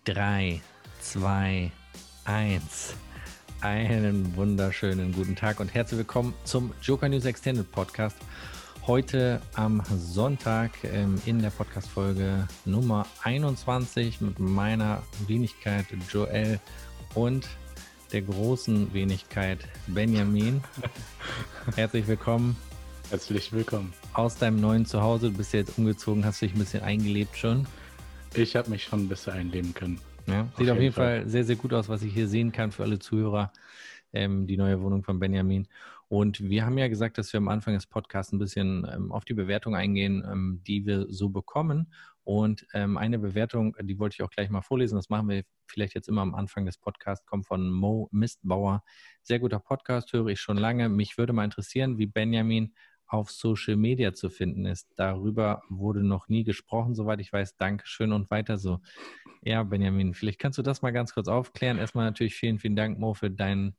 3, 2, 1. Einen wunderschönen guten Tag und herzlich willkommen zum Joker News Extended Podcast. Heute am Sonntag in der Podcast-Folge Nummer 21 mit meiner Wenigkeit Joel und der großen Wenigkeit Benjamin. Herzlich willkommen. Herzlich willkommen. Aus deinem neuen Zuhause. Du bist ja jetzt umgezogen, hast dich ein bisschen eingelebt schon. Ich habe mich schon ein bisschen einleben können. Ja, sieht auf jeden Fall sehr, sehr gut aus, was ich hier sehen kann für alle Zuhörer. Die neue Wohnung von Benjamin. Und wir haben ja gesagt, dass wir am Anfang des Podcasts ein bisschen auf die Bewertung eingehen, die wir so bekommen. Und eine Bewertung, die wollte ich auch gleich mal vorlesen. Das machen wir vielleicht jetzt immer am Anfang des Podcasts, kommt von Mo Mistbauer. Sehr guter Podcast, höre ich schon lange. Mich würde mal interessieren, wie Benjamin auf Social Media zu finden ist. Darüber wurde noch nie gesprochen, soweit ich weiß. Dankeschön und weiter so. Ja, Benjamin, vielleicht kannst du das mal ganz kurz aufklären. Erstmal natürlich vielen, vielen Dank, Mo, für deine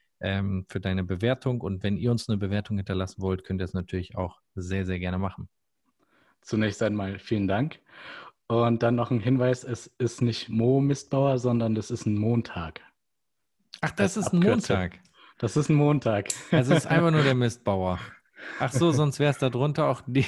Bewertung. Und wenn ihr uns eine Bewertung hinterlassen wollt, könnt ihr es natürlich auch sehr, sehr gerne machen. Zunächst einmal vielen Dank. Und dann noch ein Hinweis, es ist nicht Mo Mistbauer, sondern das ist ein Montag. Ach, das ist ein Montag? Das ist ein Montag. Also es ist einfach nur der Mistbauer. Ach so, sonst wäre es da drunter auch die...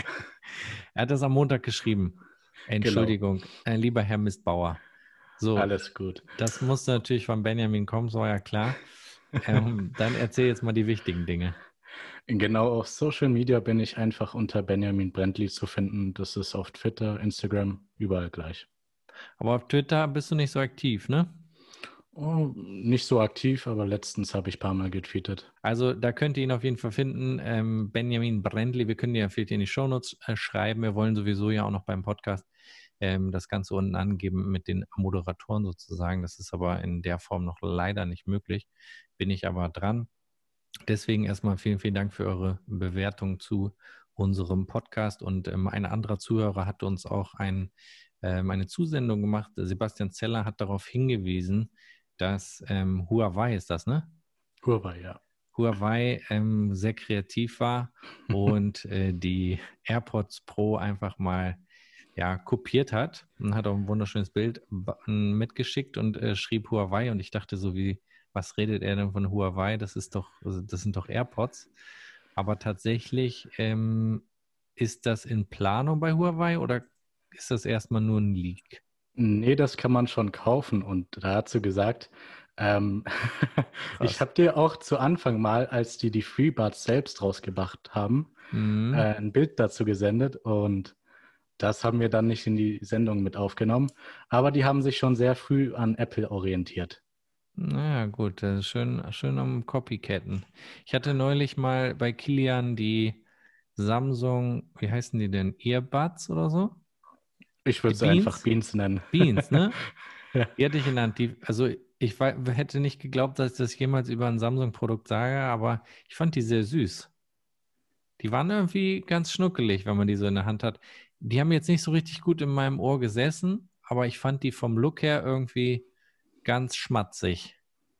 Er hat das am Montag geschrieben. Entschuldigung, lieber Herr Mistbauer. So, alles gut. Das musste natürlich von Benjamin kommen, so war ja klar. Dann erzähl jetzt mal die wichtigen Dinge. Genau, auf Social Media bin ich einfach unter Benjamin Brändli zu finden. Das ist auf Twitter, Instagram, überall gleich. Aber auf Twitter bist du nicht so aktiv, ne? Oh, nicht so aktiv, aber letztens habe ich ein paar Mal getweetet. Also da könnt ihr ihn auf jeden Fall finden. Benjamin Brändli, wir können ja vielleicht in die Shownotes schreiben. Wir wollen sowieso ja auch noch beim Podcast das Ganze unten angeben mit den Moderatoren sozusagen. Das ist aber in der Form noch leider nicht möglich. Bin ich aber dran. Deswegen erstmal vielen, vielen Dank für eure Bewertung zu unserem Podcast. Und ein anderer Zuhörer hat uns auch eine Zusendung gemacht. Sebastian Zeller hat darauf hingewiesen, dass Huawei ist das, ne? Huawei, ja. Huawei sehr kreativ war und die AirPods Pro einfach mal kopiert hat und hat auch ein wunderschönes Bild mitgeschickt und schrieb Huawei und ich dachte so, was redet er denn von Huawei? Das sind doch AirPods. Aber tatsächlich ist das in Planung bei Huawei oder ist das erstmal nur ein Leak? Nee, das kann man schon kaufen. Und da hat sie gesagt, ich habe dir auch zu Anfang mal, als die FreeBuds selbst rausgebracht haben, ein Bild dazu gesendet und das haben wir dann nicht in die Sendung mit aufgenommen. Aber die haben sich schon sehr früh an Apple orientiert. Naja, gut, das ist schön am Copycatten. Ich hatte neulich mal bei Kilian die Samsung, wie heißen die denn? Earbuds oder so? Ich würde sie einfach Beans nennen. Beans, ne? Ja. Die hatte ich genannt. Also ich hätte nicht geglaubt, dass ich das jemals über ein Samsung-Produkt sage, aber ich fand die sehr süß. Die waren irgendwie ganz schnuckelig, wenn man die so in der Hand hat. Die haben jetzt nicht so richtig gut in meinem Ohr gesessen, aber ich fand die vom Look her irgendwie ganz schmatzig.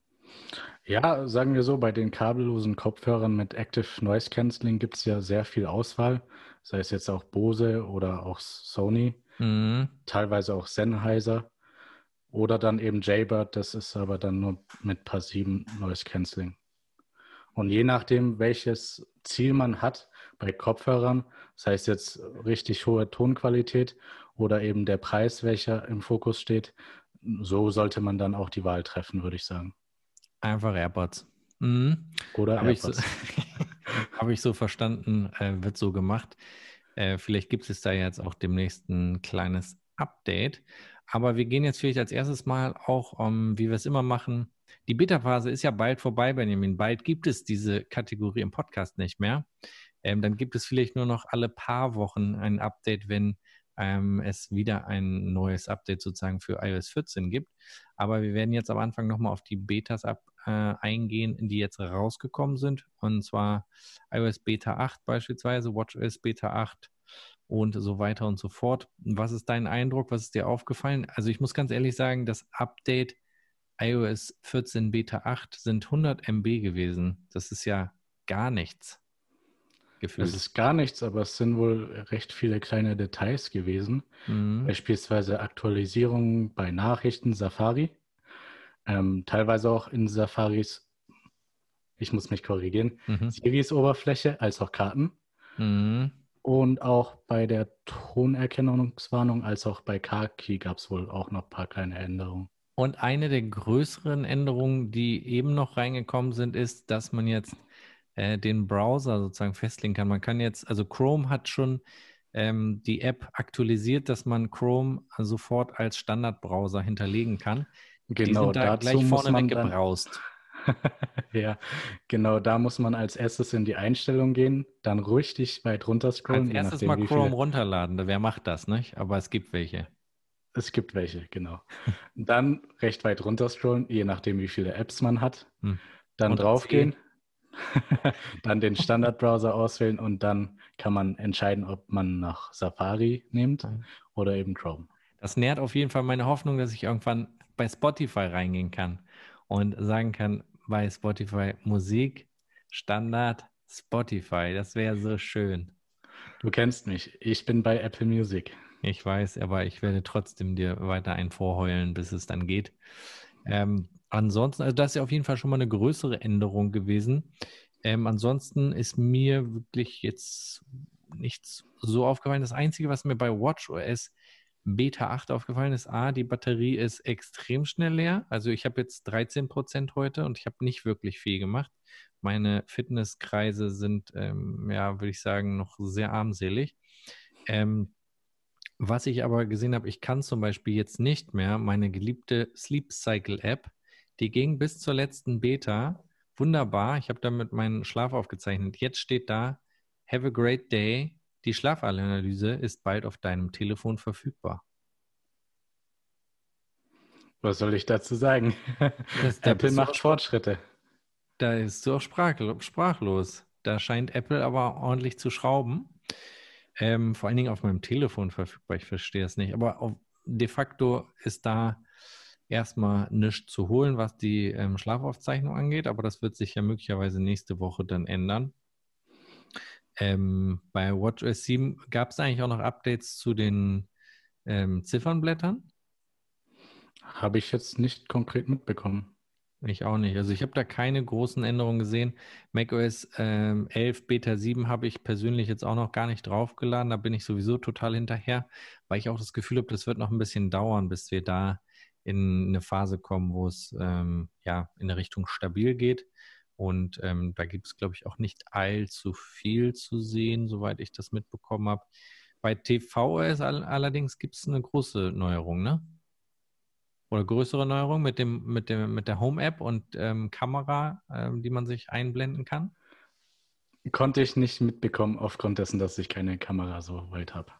Ja, sagen wir so, bei den kabellosen Kopfhörern mit Active Noise Cancelling gibt es ja sehr viel Auswahl, sei es jetzt auch Bose oder auch Sony, teilweise auch Sennheiser oder dann eben Jaybird, das ist aber dann nur mit passivem Noise Cancelling. Und je nachdem, welches Ziel man hat bei Kopfhörern, das heißt jetzt richtig hohe Tonqualität oder eben der Preis, welcher im Fokus steht, so sollte man dann auch die Wahl treffen, würde ich sagen. Einfach AirPods. Oder AirPods. Habe ich so verstanden, wird so gemacht. Vielleicht gibt es da jetzt auch demnächst ein kleines Update. Aber wir gehen jetzt vielleicht als erstes mal auch, wie wir es immer machen. Die Beta-Phase ist ja bald vorbei, Benjamin. Bald gibt es diese Kategorie im Podcast nicht mehr. Dann gibt es vielleicht nur noch alle paar Wochen ein Update, wenn es wieder ein neues Update sozusagen für iOS 14 gibt. Aber wir werden jetzt am Anfang nochmal auf die Betas eingehen, die jetzt rausgekommen sind. Und zwar iOS Beta 8 beispielsweise, WatchOS Beta 8 und so weiter und so fort. Was ist dein Eindruck? Was ist dir aufgefallen? Also ich muss ganz ehrlich sagen, das Update iOS 14 Beta 8 sind 100 MB gewesen. Das ist ja gar nichts Es ist gar nichts, aber es sind wohl recht viele kleine Details gewesen. Beispielsweise Aktualisierungen bei Nachrichten, Safari. Teilweise auch in Safaris, ich muss mich korrigieren, Siris Oberfläche als auch Karten. Und auch bei der Tonerkennungswarnung als auch bei Car-Key gab es wohl auch noch ein paar kleine Änderungen. Und eine der größeren Änderungen, die eben noch reingekommen sind, ist, dass man jetzt den Browser sozusagen festlegen kann. Man kann jetzt, also Chrome hat schon die App aktualisiert, dass man Chrome sofort als Standardbrowser hinterlegen kann. Die Genau, sind da dazu gleich muss vorne man weggebraust. Ja, genau, da muss man als erstes in die Einstellung gehen, dann richtig weit runter scrollen, Als je erstes nachdem mal wie Chrome viele. runterladen. Wer macht das, nicht? Aber es gibt welche. Es gibt welche, genau. Dann recht weit runter scrollen, je nachdem wie viele Apps man hat. Dann Unter C. draufgehen, dann den Standardbrowser auswählen und dann kann man entscheiden, ob man nach Safari nimmt oder eben Chrome. Das nährt auf jeden Fall meine Hoffnung, dass ich irgendwann bei Spotify reingehen kann und sagen kann, bei Spotify Musik, Standard, Spotify. Das wäre so schön. Du kennst mich, ich bin bei Apple Music. Ich weiß, aber ich werde trotzdem dir weiter ein vorheulen, bis es dann geht. Ansonsten, also das ist ja auf jeden Fall schon mal eine größere Änderung gewesen. Ansonsten ist mir wirklich jetzt nichts so aufgefallen. Das Einzige, was mir bei WatchOS Beta 8 aufgefallen ist, die Batterie ist extrem schnell leer. Also ich habe jetzt 13% heute und ich habe nicht wirklich viel gemacht. Meine Fitnesskreise sind, ja, würde ich sagen, noch sehr armselig. Was ich aber gesehen habe, ich kann zum Beispiel jetzt nicht mehr meine geliebte Sleep Cycle App, die ging bis zur letzten Beta wunderbar. Ich habe damit meinen Schlaf aufgezeichnet. Jetzt steht da, have a great day. Die Schlafanalyse ist bald auf deinem Telefon verfügbar. Was soll ich dazu sagen? Apple macht Fortschritte. Da bist du auch sprachlos. Da scheint Apple aber ordentlich zu schrauben. Vor allen Dingen auf meinem Telefon verfügbar. Ich verstehe es nicht. Aber de facto ist da erstmal nichts zu holen, was die Schlafaufzeichnung angeht. Aber das wird sich ja möglicherweise nächste Woche dann ändern. Bei WatchOS 7 gab es eigentlich auch noch Updates zu den Ziffernblättern? Habe ich jetzt nicht konkret mitbekommen. Ich auch nicht. Also ich habe da keine großen Änderungen gesehen. macOS 11 Beta 7 habe ich persönlich jetzt auch noch gar nicht draufgeladen. Da bin ich sowieso total hinterher, weil ich auch das Gefühl habe, das wird noch ein bisschen dauern, bis wir da in eine Phase kommen, wo es ja in eine Richtung stabil geht. Und da gibt es, glaube ich, auch nicht allzu viel zu sehen, soweit ich das mitbekommen habe. Bei tvOS allerdings gibt es eine große Neuerung, ne? Oder größere Neuerung mit der Home-App und Kamera, die man sich einblenden kann? Konnte ich nicht mitbekommen, aufgrund dessen, dass ich keine Kamera so weit habe.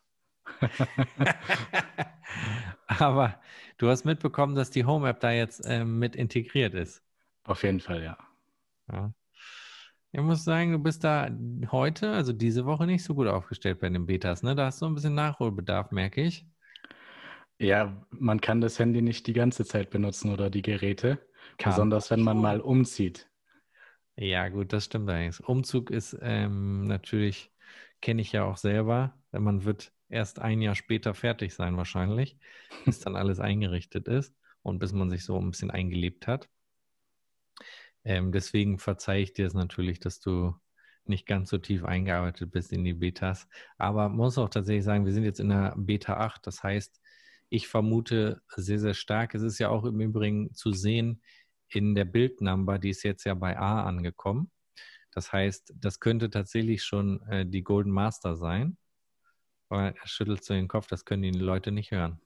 Aber du hast mitbekommen, dass die Home-App da jetzt mit integriert ist. Auf jeden Fall, ja. Ja. Ich muss sagen, du bist da heute, also diese Woche, nicht so gut aufgestellt bei den Betas, ne? Da hast du ein bisschen Nachholbedarf, merke ich. Ja, man kann das Handy nicht die ganze Zeit benutzen oder die Geräte, besonders wenn man mal umzieht. Ja, gut, das stimmt eigentlich. Umzug ist natürlich, kenne ich ja auch selber. Man wird erst ein Jahr später fertig sein wahrscheinlich, bis dann alles eingerichtet ist und bis man sich so ein bisschen eingelebt hat. Deswegen verzeihe ich dir es natürlich, dass du nicht ganz so tief eingearbeitet bist in die Betas. Aber man muss auch tatsächlich sagen, wir sind jetzt in der Beta 8. Das heißt, ich vermute sehr, sehr stark. Es ist ja auch im Übrigen zu sehen in der Build-Number, die ist jetzt ja bei A angekommen. Das heißt, das könnte tatsächlich schon die Golden Master sein. Aber er schüttelt so den Kopf, das können die Leute nicht hören.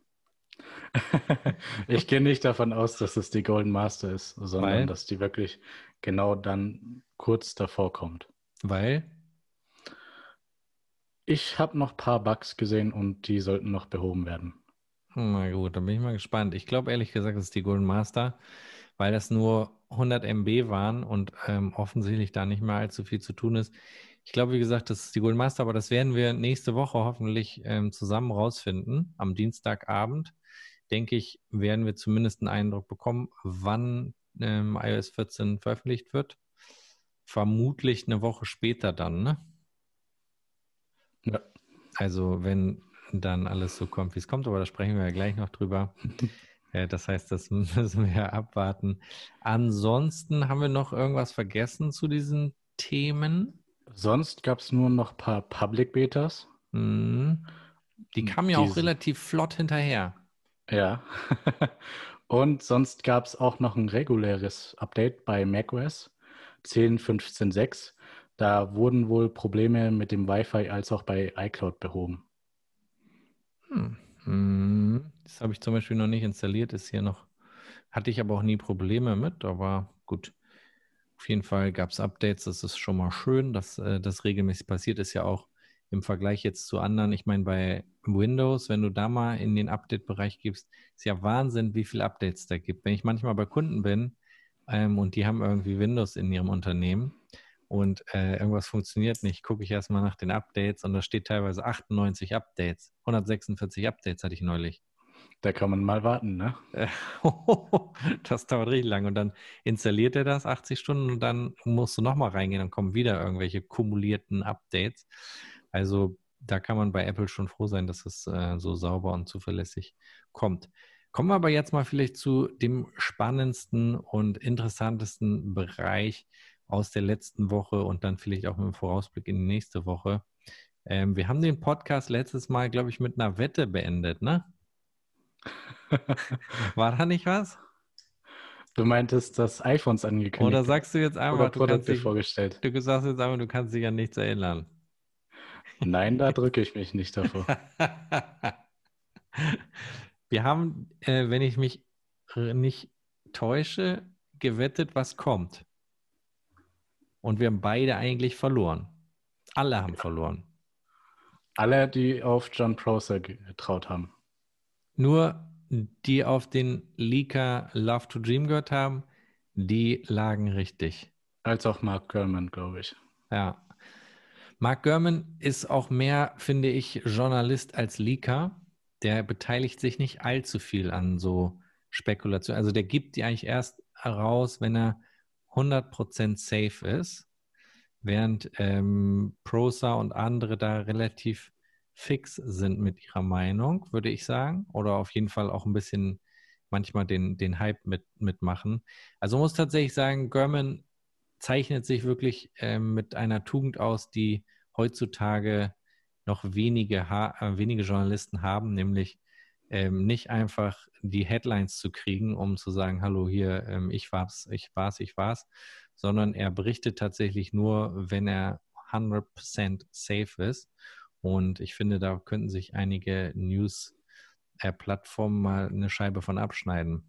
Ich gehe nicht davon aus, dass es die Golden Master ist, sondern dass die wirklich genau dann kurz davor kommt. Weil? Ich habe noch ein paar Bugs gesehen und die sollten noch behoben werden. Na gut, dann bin ich mal gespannt. Ich glaube ehrlich gesagt, es ist die Golden Master, weil das nur 100 MB waren und offensichtlich da nicht mehr allzu viel zu tun ist. Ich glaube, wie gesagt, das ist die Golden Master, aber das werden wir nächste Woche hoffentlich zusammen rausfinden. Am Dienstagabend, denke ich, werden wir zumindest einen Eindruck bekommen, wann iOS 14 veröffentlicht wird. Vermutlich eine Woche später dann, ne? Ja. Also wenn dann alles so kommt, wie es kommt, aber da sprechen wir ja gleich noch drüber. Das heißt, das müssen wir ja abwarten. Ansonsten haben wir noch irgendwas vergessen zu diesen Themen. Sonst gab es nur noch ein paar Public Betas. Die kamen ja auch relativ flott hinterher. Ja. Und sonst gab es auch noch ein reguläres Update bei macOS 10.15.6. Da wurden wohl Probleme mit dem Wi-Fi als auch bei iCloud behoben. Das habe ich zum Beispiel noch nicht installiert, ist hier noch, hatte ich aber auch nie Probleme mit, aber gut. Auf jeden Fall gab es Updates, das ist schon mal schön, dass das regelmäßig passiert, ist ja auch im Vergleich jetzt zu anderen. Ich meine, bei Windows, wenn du da mal in den Update-Bereich gibst, ist ja Wahnsinn, wie viele Updates da gibt. Wenn ich manchmal bei Kunden bin und die haben irgendwie Windows in ihrem Unternehmen und irgendwas funktioniert nicht, gucke ich erstmal nach den Updates und da steht teilweise 98 Updates, 146 Updates hatte ich neulich. Da kann man mal warten, ne? Das dauert richtig lang und dann installiert er das 80 Stunden und dann musst du nochmal reingehen und kommen wieder irgendwelche kumulierten Updates. Also da kann man bei Apple schon froh sein, dass es so sauber und zuverlässig kommt. Kommen wir aber jetzt mal vielleicht zu dem spannendsten und interessantesten Bereich aus der letzten Woche und dann vielleicht auch mit dem Vorausblick in die nächste Woche. Wir haben den Podcast letztes Mal, glaube ich, mit einer Wette beendet, ne? War da nicht was? Du meintest, dass iPhones angekündigt Oder werden sagst du jetzt oder einfach, Produkte vorgestellt? du sagst jetzt einfach, du kannst dich an nichts erinnern? Nein, da drücke ich mich nicht davor. Wir haben, wenn ich mich nicht täusche, gewettet, was kommt. Und wir haben beide eigentlich verloren. Alle haben verloren. Alle, die auf John Prosser getraut haben. Nur die auf den Leaker Love to Dream gehört haben, die lagen richtig. Als auch Mark Gurman, glaube ich. Ja. Mark Gurman ist auch mehr, finde ich, Journalist als Leaker. Der beteiligt sich nicht allzu viel an so Spekulationen. Also der gibt die eigentlich erst raus, wenn er 100% safe ist, während Prosa und andere da relativ fix sind mit ihrer Meinung, würde ich sagen. Oder auf jeden Fall auch ein bisschen manchmal den Hype mitmachen. Also muss tatsächlich sagen, Gurman zeichnet sich wirklich mit einer Tugend aus, die heutzutage noch wenige Journalisten haben, nämlich nicht einfach die Headlines zu kriegen, um zu sagen, hallo hier, ich war's, sondern er berichtet tatsächlich nur, wenn er 100% safe ist. Und ich finde, da könnten sich einige News-Plattformen mal eine Scheibe von abschneiden.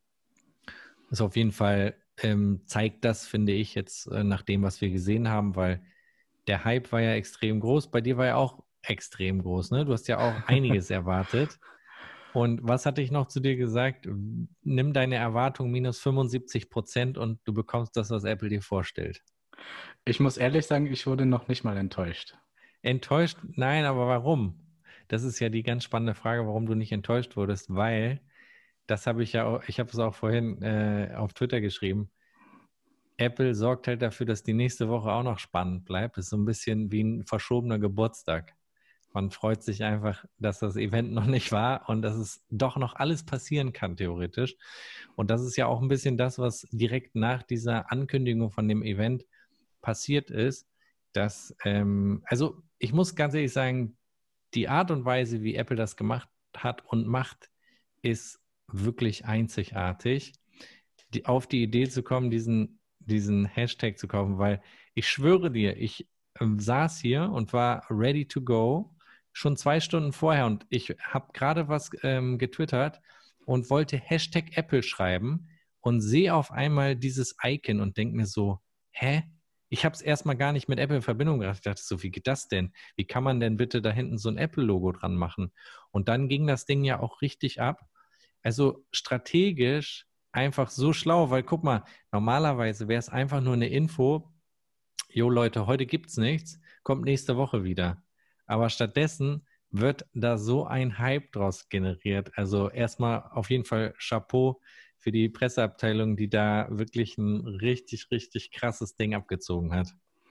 Ist auf jeden Fall zeigt das, finde ich, jetzt nach dem, was wir gesehen haben, weil der Hype war ja extrem groß. Bei dir war ja auch extrem groß, ne? Du hast ja auch einiges erwartet. Und was hatte ich noch zu dir gesagt? Nimm deine Erwartung minus 75% und du bekommst das, was Apple dir vorstellt. Ich muss ehrlich sagen, ich wurde noch nicht mal enttäuscht. Enttäuscht? Nein, aber warum? Das ist ja die ganz spannende Frage, warum du nicht enttäuscht wurdest, weil das habe ich ja auch, ich habe es auch vorhin auf Twitter geschrieben. Apple sorgt halt dafür, dass die nächste Woche auch noch spannend bleibt. Das ist so ein bisschen wie ein verschobener Geburtstag. Man freut sich einfach, dass das Event noch nicht war und dass es doch noch alles passieren kann, theoretisch. Und das ist ja auch ein bisschen das, was direkt nach dieser Ankündigung von dem Event passiert ist, dass, also ich muss ganz ehrlich sagen, die Art und Weise, wie Apple das gemacht hat und macht, ist wirklich einzigartig. Auf die Idee zu kommen, diesen Hashtag zu kaufen, weil ich schwöre dir, ich saß hier und war ready to go, schon 2 Stunden vorher und ich habe gerade was getwittert und wollte Hashtag Apple schreiben und sehe auf einmal dieses Icon und denke mir so, hä? Ich habe es erstmal gar nicht mit Apple in Verbindung gebracht. Ich dachte so, wie geht das denn? Wie kann man denn bitte da hinten so ein Apple-Logo dran machen? Und dann ging das Ding ja auch richtig ab. Also strategisch einfach so schlau, weil guck mal, normalerweise wäre es einfach nur eine Info, jo Leute, heute gibt es nichts, kommt nächste Woche wieder. Aber stattdessen wird da so ein Hype draus generiert. Also erstmal auf jeden Fall Chapeau für die Presseabteilung, die da wirklich ein richtig, richtig krasses Ding abgezogen hat.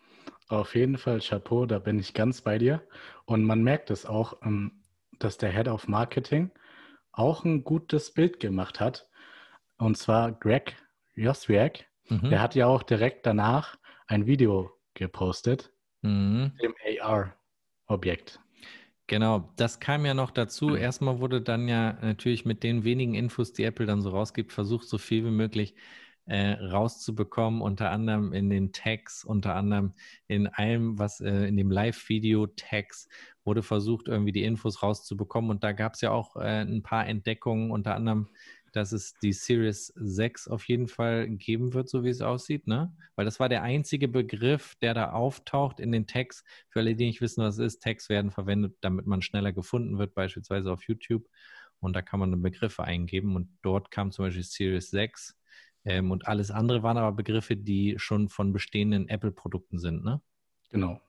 Auf jeden Fall Chapeau, da bin ich ganz bei dir. Und man merkt es auch, dass der Head of Marketing auch ein gutes Bild gemacht hat. Und zwar Greg Joswiak. Der Mhm. hat ja auch direkt danach ein Video gepostet, Mhm. dem AR-Objekt. Genau, das kam ja noch dazu. Erstmal wurde dann ja natürlich mit den wenigen Infos, die Apple dann so rausgibt, versucht, so viel wie möglich rauszubekommen, unter anderem in den Tags, unter anderem in allem, was in dem Live-Video-Tags wurde versucht, irgendwie die Infos rauszubekommen. Und da gab es ja auch ein paar Entdeckungen, unter anderem, dass es die Series 6 auf jeden Fall geben wird, so wie es aussieht, ne? Weil das war der einzige Begriff, der da auftaucht in den Tags. Für alle, die nicht wissen, was es ist, Tags werden verwendet, damit man schneller gefunden wird, beispielsweise auf YouTube. Und da kann man dann Begriffe eingeben. Und dort kam zum Beispiel Series 6. Und alles andere waren aber Begriffe, die schon von bestehenden Apple-Produkten sind, ne? Genau.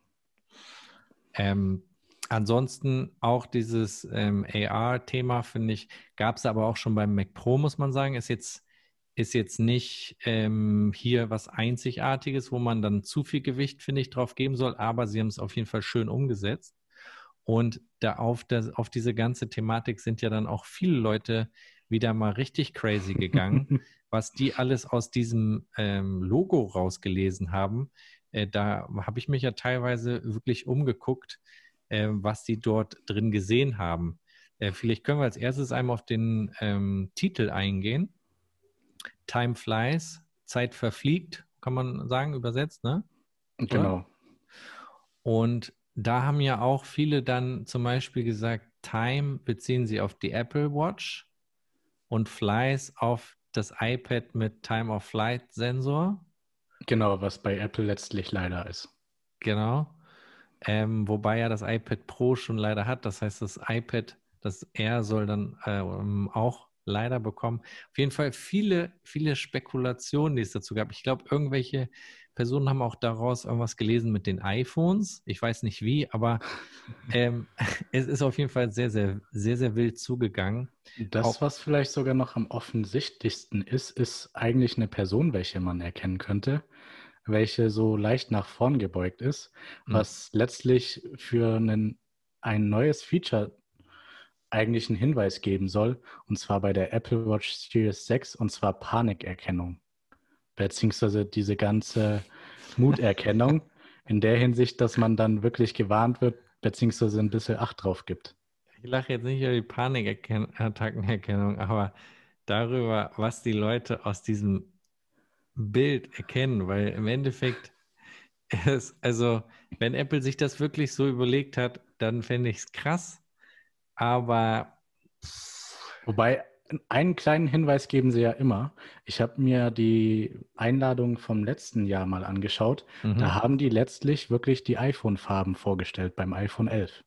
Ähm, Ansonsten auch dieses AR-Thema, finde ich, gab es aber auch schon beim Mac Pro, muss man sagen, ist jetzt nicht hier was Einzigartiges, wo man dann zu viel Gewicht, finde ich, drauf geben soll, aber sie haben es auf jeden Fall schön umgesetzt. Und da auf diese ganze Thematik sind ja dann auch viele Leute wieder mal richtig crazy gegangen, was die alles aus diesem Logo rausgelesen haben. Da habe ich mich ja teilweise wirklich umgeguckt, was die dort drin gesehen haben. Vielleicht können wir als erstes einmal auf den Titel eingehen. Time flies, Zeit verfliegt, kann man sagen, übersetzt, ne? Oder? Genau. Und da haben ja auch viele dann zum Beispiel gesagt, Time beziehen sie auf die Apple Watch und Flies auf das iPad mit Time of Flight Sensor. Genau, was bei Apple letztlich leider ist. Genau. Wobei ja das iPad Pro schon leider hat. Das heißt, das iPad, das Air soll dann auch leider bekommen. Auf jeden Fall viele Spekulationen, die es dazu gab. Ich glaube, irgendwelche Personen haben auch daraus irgendwas gelesen mit den iPhones. Ich weiß nicht wie, aber es ist auf jeden Fall sehr wild zugegangen. Das, Auch, was vielleicht sogar noch am offensichtlichsten ist, ist eigentlich eine Person, welche man erkennen könnte, welche so leicht nach vorn gebeugt ist, mh, was letztlich für ein neues Feature eigentlich einen Hinweis geben soll, und zwar bei der Apple Watch Series 6, und zwar Panikerkennung, beziehungsweise diese ganze Muterkennung in der Hinsicht, dass man dann wirklich gewarnt wird, beziehungsweise ein bisschen Acht drauf gibt. ich lache jetzt nicht über die Panikattackenerkennung, aber darüber, was die Leute aus diesem Bild erkennen, weil im Endeffekt also, wenn Apple sich das wirklich so überlegt hat, dann fände ich es krass, aber Wobei, einen kleinen Hinweis geben sie ja immer. Ich habe mir die Einladung vom letzten Jahr mal angeschaut. mhm. Da haben die letztlich wirklich die iPhone-Farben vorgestellt beim iPhone 11.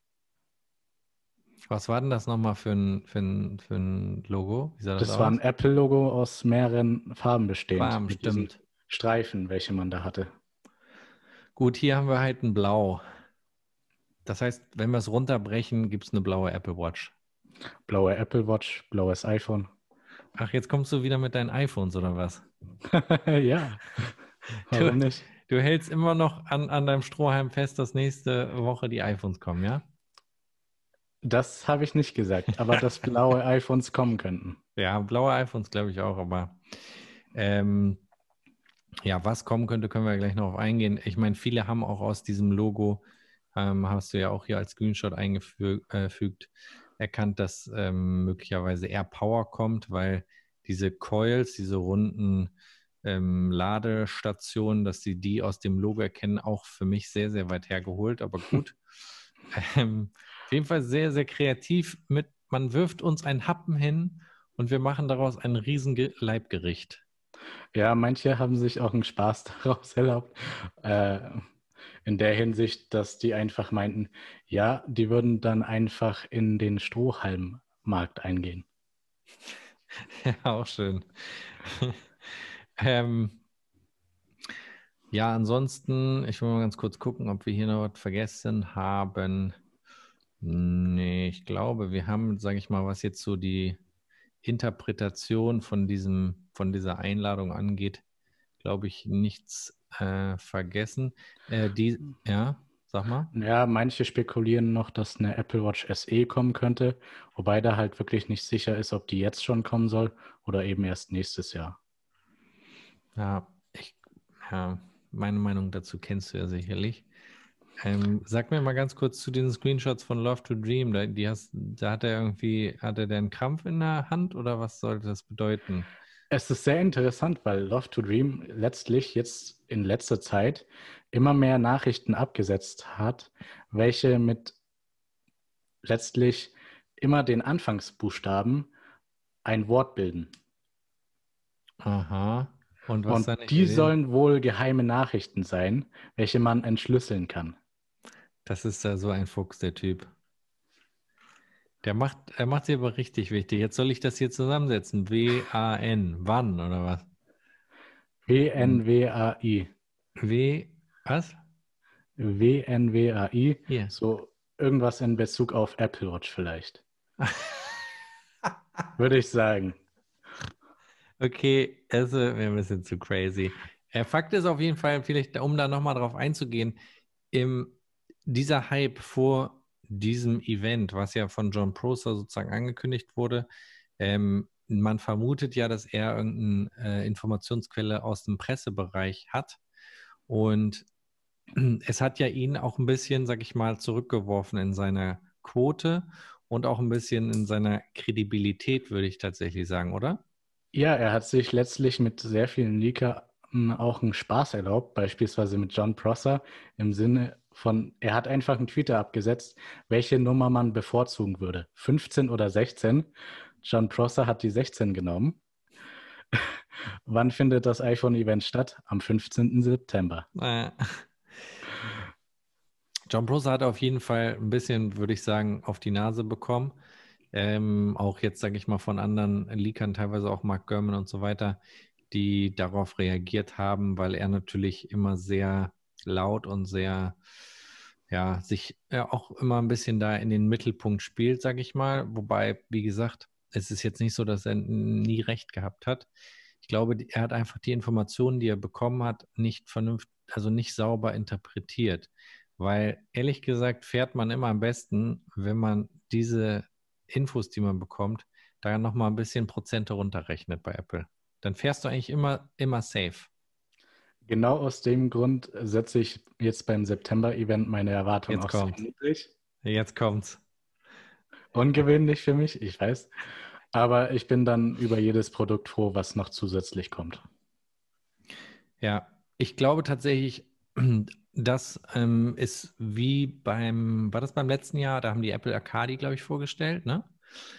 Was war denn das nochmal für ein Logo? Wie sah das Das war ein aus? Apple-Logo aus mehreren Farben bestehend, Warm, mit diesen stimmt. Streifen, welche man da hatte. Gut, hier haben wir halt ein Blau. Das heißt, wenn wir es runterbrechen, gibt es eine blaue Apple Watch. Blaue Apple Watch, blaues iPhone. Ach, jetzt kommst du wieder mit deinen iPhones oder was? Ja, Du, warum nicht? du hältst immer noch an deinem Strohhalm fest, dass nächste Woche die iPhones kommen, ja? Das habe ich nicht gesagt, aber dass blaue iPhones kommen könnten. Ja, blaue iPhones glaube ich auch, aber ähm, ja, was kommen könnte, können wir gleich noch auf eingehen. Ich meine, viele haben auch aus diesem Logo, hast du ja auch hier als Screenshot eingefügt, erkannt, dass möglicherweise eher Power kommt, weil diese Coils, diese runden Ladestationen, dass sie die aus dem Logo erkennen, auch für mich sehr weit hergeholt, aber gut. Auf jeden Fall sehr kreativ mit, man wirft uns ein Happen hin und wir machen daraus ein riesen Leibgericht. Ja, manche haben sich auch einen Spaß daraus erlaubt. Äh, in der Hinsicht, dass die einfach meinten, ja, die würden dann einfach in den Strohhalmmarkt eingehen. Ja, auch schön. Ähm, ja, ansonsten, ich will mal ganz kurz gucken, ob wir hier noch was vergessen haben. Nee, ich glaube, wir haben, sage ich mal, was jetzt so die Interpretation von dieser Einladung angeht, glaube ich, nichts vergessen. Ja, sag mal. Ja, manche spekulieren noch, dass eine Apple Watch SE kommen könnte, wobei da halt wirklich nicht sicher ist, ob die jetzt schon kommen soll oder eben erst nächstes Jahr. Ja, ja, meine Meinung dazu kennst du ja sicherlich. Sag mir mal ganz kurz zu den Screenshots von Love to Dream. Da hat hat er einen Krampf in der Hand oder was sollte das bedeuten? Es ist sehr interessant, weil Love to Dream letztlich jetzt in letzter Zeit immer mehr Nachrichten abgesetzt hat, welche mit letztlich immer den Anfangsbuchstaben ein Wort bilden. Aha. Und was Und ist seine die Idee? sollen wohl geheime Nachrichten sein, welche man entschlüsseln kann. Das ist ja so ein Fuchs, der Typ. Er macht sie aber richtig wichtig. Jetzt soll ich das hier zusammensetzen. W-A-N. Wann oder was? WNWAI. W, was? WNWAI, Hier. so irgendwas in Bezug auf Apple Watch vielleicht. Würde ich sagen. Okay, also wäre ein bisschen zu crazy. Fakt ist auf jeden Fall, vielleicht, um da nochmal drauf einzugehen, im, dieser Hype vor diesem Event, was ja von John Prosser sozusagen angekündigt wurde, man vermutet ja, dass er irgendeine Informationsquelle aus dem Pressebereich hat. Und es hat ja ihn auch ein bisschen, sag ich mal, zurückgeworfen in seiner Quote und auch ein bisschen in seiner Kredibilität, würde ich tatsächlich sagen, oder? Ja, er hat sich letztlich mit sehr vielen Leakern auch einen Spaß erlaubt, beispielsweise mit John Prosser, im Sinne von, er hat einfach einen Twitter abgesetzt, welche Nummer man bevorzugen würde, 15 oder 16. John Prosser hat die 16 genommen. Wann findet das iPhone-Event statt? Am 15. September. Äh, John Prosser hat auf jeden Fall ein bisschen, würde ich sagen, auf die Nase bekommen. Auch jetzt, sage ich mal, von anderen Leakern, teilweise auch Mark Gurman und so weiter, die darauf reagiert haben, weil er natürlich immer sehr laut und sehr, ja, sich auch immer ein bisschen da in den Mittelpunkt spielt, sage ich mal. Wobei, wie gesagt, es ist jetzt nicht so, dass er nie recht gehabt hat. Ich glaube, er hat einfach die Informationen, die er bekommen hat, nicht vernünftig, also nicht sauber interpretiert. Weil ehrlich gesagt fährt man immer am besten, wenn man diese Infos, die man bekommt, da nochmal ein bisschen Prozente runterrechnet bei Apple. Dann fährst du eigentlich immer safe. Genau aus dem Grund setze ich jetzt beim September-Event meine Erwartungen Jetzt auch sehr kommt's. niedrig. Jetzt kommt's. Ungewöhnlich für mich, ich weiß. Aber ich bin dann über jedes Produkt froh, was noch zusätzlich kommt. Ja, ich glaube tatsächlich, das ist war das beim letzten Jahr? Da haben die Apple Arcadi, glaube ich, vorgestellt, ne?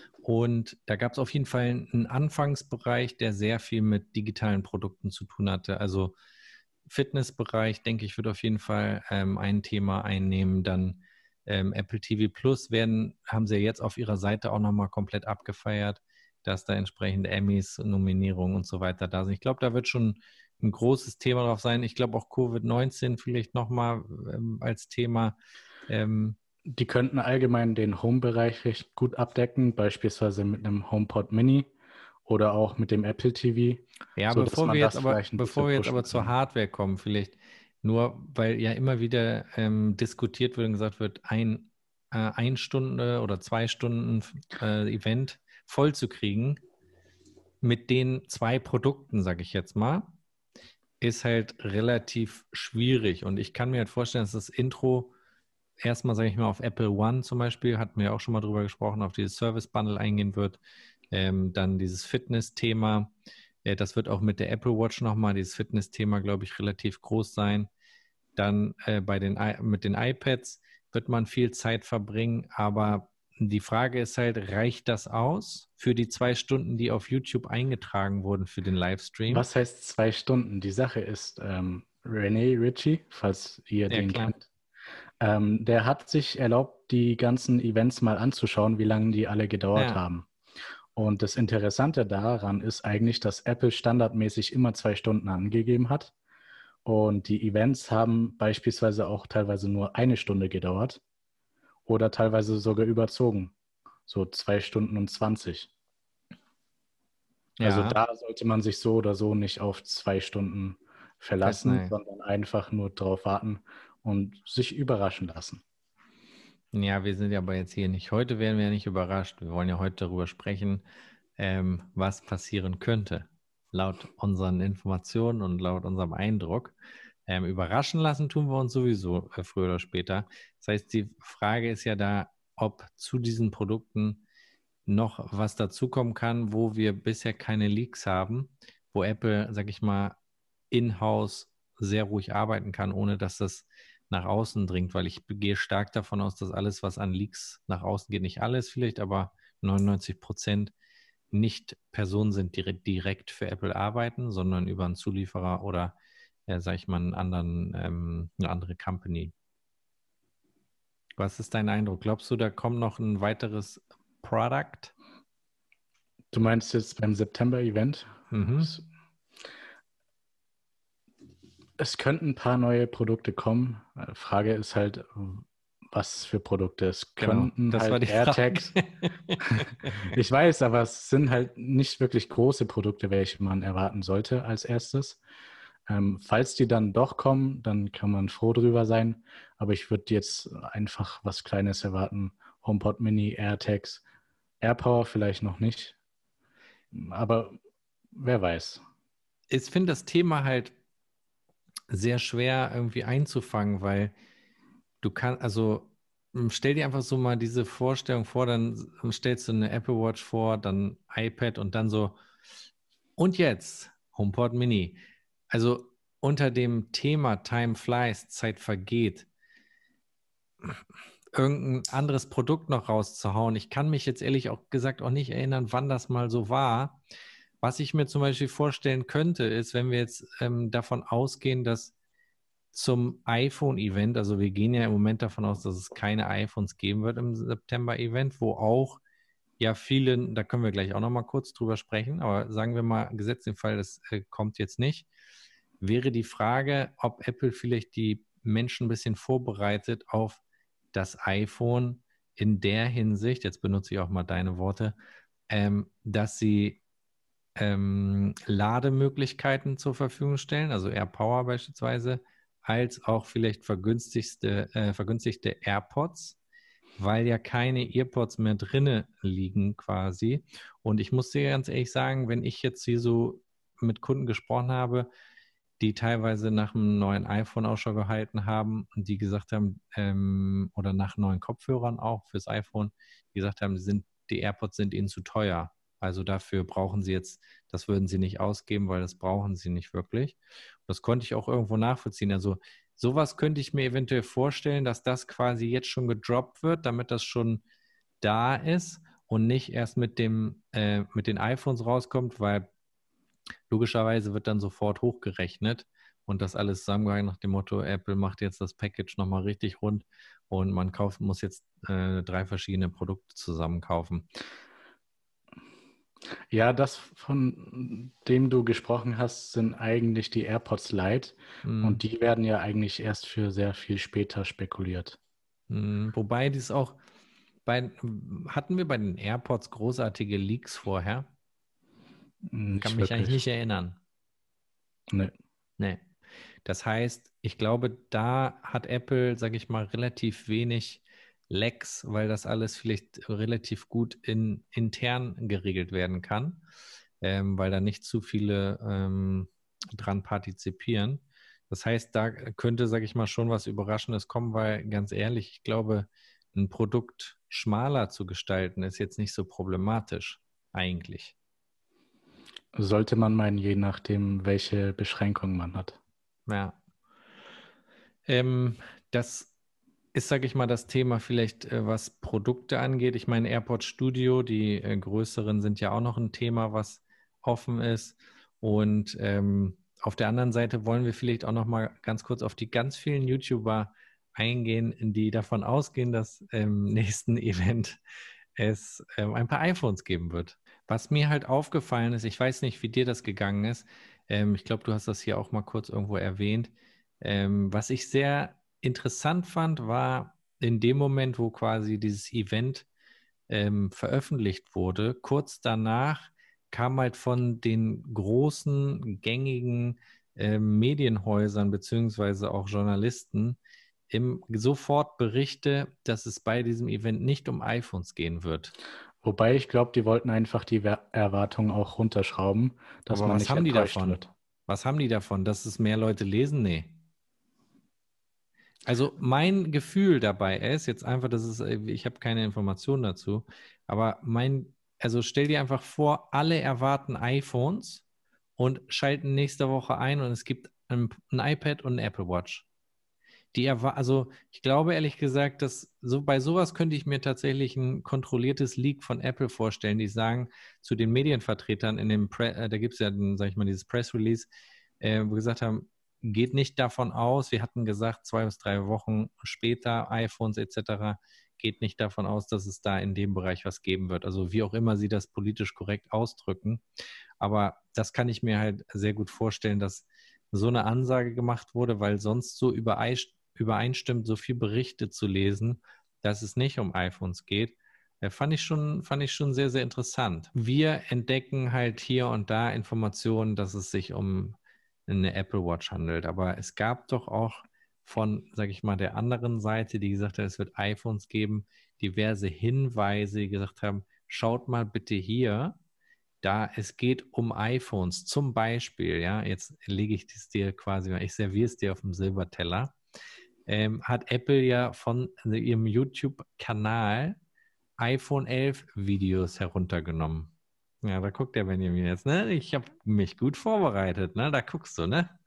Und da gab es auf jeden Fall einen Anfangsbereich, der sehr viel mit digitalen Produkten zu tun hatte. Also Fitnessbereich, denke ich, wird auf jeden Fall ein Thema einnehmen. Dann Apple TV Plus haben sie ja jetzt auf ihrer Seite auch nochmal komplett abgefeiert, dass da entsprechende Emmys, Nominierungen und so weiter da sind. Ich glaube, da wird schon ein großes Thema drauf sein. Ich glaube auch Covid-19 vielleicht nochmal als Thema. Die könnten allgemein den Home-Bereich recht gut abdecken, beispielsweise mit einem HomePod Mini oder auch mit dem Apple TV, Ja, so dass man das vielleicht ein bisschen bevor wir jetzt pushen aber zur kann. Hardware kommen, vielleicht nur, weil ja immer wieder diskutiert wird und gesagt wird, ein Stunde oder 2 Stunden Event voll zu kriegen mit den zwei Produkten, sage ich jetzt mal, ist halt relativ schwierig. Und ich kann mir halt vorstellen, dass das Intro erstmal, sage ich mal, auf Apple One zum Beispiel, hatten wir ja auch schon mal drüber gesprochen, auf dieses Service Bundle eingehen wird. Dann dieses Fitness-Thema. Das wird auch mit der Apple Watch nochmal, dieses Fitness-Thema, glaube ich, relativ groß sein. Dann mit den iPads wird man viel Zeit verbringen, aber die Frage ist halt, reicht das aus für die 2 Stunden, die auf YouTube eingetragen wurden für den Livestream? Was heißt 2 Stunden? Die Sache ist, René Ritchie, falls ihr Ja, den klar. kennt, der hat sich erlaubt, die ganzen Events mal anzuschauen, wie lange die alle gedauert Ja, haben. Und das Interessante daran ist eigentlich, dass Apple standardmäßig immer 2 Stunden angegeben hat. Und die Events haben beispielsweise auch teilweise nur eine Stunde gedauert oder teilweise sogar überzogen. So 2 Stunden und 20. Also ja. da sollte man sich so oder so nicht auf 2 Stunden verlassen, sondern einfach nur drauf warten und sich überraschen lassen. Ja, wir sind ja aber jetzt hier nicht. Heute werden wir ja nicht überrascht. Wir wollen ja heute darüber sprechen, was passieren könnte, laut unseren Informationen und laut unserem Eindruck. Überraschen lassen tun wir uns sowieso früher oder später. Das heißt, die Frage ist ja da, ob zu diesen Produkten noch was dazukommen kann, wo wir bisher keine Leaks haben, wo Apple, sag ich mal, in-house sehr ruhig arbeiten kann, ohne dass das nach außen dringt, weil ich gehe stark davon aus, dass alles, was an Leaks nach außen geht, nicht alles vielleicht, aber 99% nicht Personen sind, die direkt für Apple arbeiten, sondern über einen Zulieferer oder, sag ich mal, eine andere Company. Was ist dein Eindruck? Glaubst du, da kommt noch ein weiteres Product? Du meinst jetzt beim September-Event? Mhm. Es könnten ein paar neue Produkte kommen. Frage ist halt, was für Produkte. Es könnten das halt war die AirTags. Ich weiß, aber es sind halt nicht wirklich große Produkte, welche man erwarten sollte als erstes. Falls die dann doch kommen, dann kann man froh drüber sein. Aber ich würde jetzt einfach was Kleines erwarten. HomePod Mini, AirTags, AirPower vielleicht noch nicht. Aber wer weiß. Ich finde das Thema halt sehr schwer irgendwie einzufangen, weil du kannst, also stell dir einfach so mal diese Vorstellung vor, dann stellst du eine Apple Watch vor, dann iPad und dann so, und jetzt HomePod Mini. Also unter dem Thema Time flies, Zeit vergeht, irgendein anderes Produkt noch rauszuhauen. Ich kann mich jetzt ehrlich auch gesagt auch nicht erinnern, wann das mal so war. Was ich mir zum Beispiel vorstellen könnte, ist, wenn wir jetzt davon ausgehen, dass zum iPhone-Event, also wir gehen ja im Moment davon aus, dass es keine iPhones geben wird im September-Event, wo auch ja viele, da können wir gleich auch nochmal kurz drüber sprechen, aber sagen wir mal, gesetzt den Fall, das kommt jetzt nicht, wäre die Frage, ob Apple vielleicht die Menschen ein bisschen vorbereitet auf das iPhone in der Hinsicht, jetzt benutze ich auch mal deine Worte, dass sie Lademöglichkeiten zur Verfügung stellen, also AirPower beispielsweise, als auch vielleicht vergünstigte AirPods, weil ja keine EarPods mehr drinne liegen quasi. Und ich muss dir ganz ehrlich sagen, wenn ich jetzt hier so mit Kunden gesprochen habe, die teilweise nach einem neuen iPhone Ausschau gehalten haben und die gesagt haben, oder nach neuen Kopfhörern auch fürs iPhone, die gesagt haben, die AirPods sind ihnen zu teuer. Also dafür brauchen sie jetzt, das würden sie nicht ausgeben, weil das brauchen sie nicht wirklich. Das konnte ich auch irgendwo nachvollziehen. Also sowas könnte ich mir eventuell vorstellen, dass das quasi jetzt schon gedroppt wird, damit das schon da ist und nicht erst mit den iPhones rauskommt, weil logischerweise wird dann sofort hochgerechnet und das alles zusammengehangen nach dem Motto, Apple macht jetzt das Package nochmal richtig rund und man muss jetzt 3 verschiedene Produkte zusammen kaufen. Ja, das, von dem du gesprochen hast, sind eigentlich die AirPods Lite und die werden ja eigentlich erst für sehr viel später spekuliert. Wobei dies auch hatten wir bei den AirPods großartige Leaks vorher? Kann Nicht mich eigentlich wirklich. nicht erinnern. Nee. Nee. Das heißt, ich glaube, da hat Apple, sage ich mal, relativ wenig Lecks, weil das alles vielleicht relativ gut intern geregelt werden kann, weil da nicht zu viele dran partizipieren. Das heißt, da könnte, sage ich mal, schon was Überraschendes kommen, weil ganz ehrlich, ich glaube, ein Produkt schmaler zu gestalten ist jetzt nicht so problematisch eigentlich. Sollte man meinen, je nachdem, welche Beschränkungen man hat. Ja. Das ist, sage ich mal, das Thema vielleicht, was Produkte angeht. Ich meine, AirPods Studio, die größeren sind ja auch noch ein Thema, was offen ist. Und auf der anderen Seite wollen wir vielleicht auch noch mal ganz kurz auf die ganz vielen YouTuber eingehen, die davon ausgehen, dass im nächsten Event es ein paar iPhones geben wird. Was mir halt aufgefallen ist, ich weiß nicht, wie dir das gegangen ist. Ich glaube, du hast das hier auch mal kurz irgendwo erwähnt. Was ich sehr interessant fand, war in dem Moment, wo quasi dieses Event veröffentlicht wurde, kurz danach kam halt von den großen, gängigen Medienhäusern beziehungsweise auch Journalisten sofort Berichte, dass es bei diesem Event nicht um iPhones gehen wird. Wobei ich glaube, die wollten einfach die Erwartungen auch runterschrauben, dass Aber man was nicht haben die enttäuscht davon? wird. Was haben die davon? Dass es mehr Leute lesen? Nee. Also mein Gefühl dabei ist jetzt einfach, ich habe keine Informationen dazu, aber also stell dir einfach vor, alle erwarten iPhones und schalten nächste Woche ein und es gibt ein iPad und ein Apple Watch. Also ich glaube ehrlich gesagt, dass bei sowas könnte ich mir tatsächlich ein kontrolliertes Leak von Apple vorstellen, die sagen zu den Medienvertretern da gibt es ja, sag ich mal, dieses Press Release, wo wir gesagt haben, geht nicht davon aus, wir hatten gesagt, 2 bis 3 Wochen später, iPhones etc., geht nicht davon aus, dass es da in dem Bereich was geben wird. Also wie auch immer sie das politisch korrekt ausdrücken. Aber das kann ich mir halt sehr gut vorstellen, dass so eine Ansage gemacht wurde, weil sonst so übereinstimmt, so viel Berichte zu lesen, dass es nicht um iPhones geht, fand ich schon sehr, sehr interessant. Wir entdecken halt hier und da Informationen, dass es sich um eine Apple Watch handelt. Aber es gab doch auch von, sage ich mal, der anderen Seite, die gesagt hat, es wird iPhones geben, diverse Hinweise, die gesagt haben, schaut mal bitte hier, da es geht um iPhones. Zum Beispiel, ja, jetzt lege ich das dir quasi, ich serviere es dir auf dem Silberteller, hat Apple ja von ihrem YouTube-Kanal iPhone 11 Videos heruntergenommen. Ja, da guckt der Benjamin jetzt, ne? Ich habe mich gut vorbereitet, ne? Da guckst du, ne?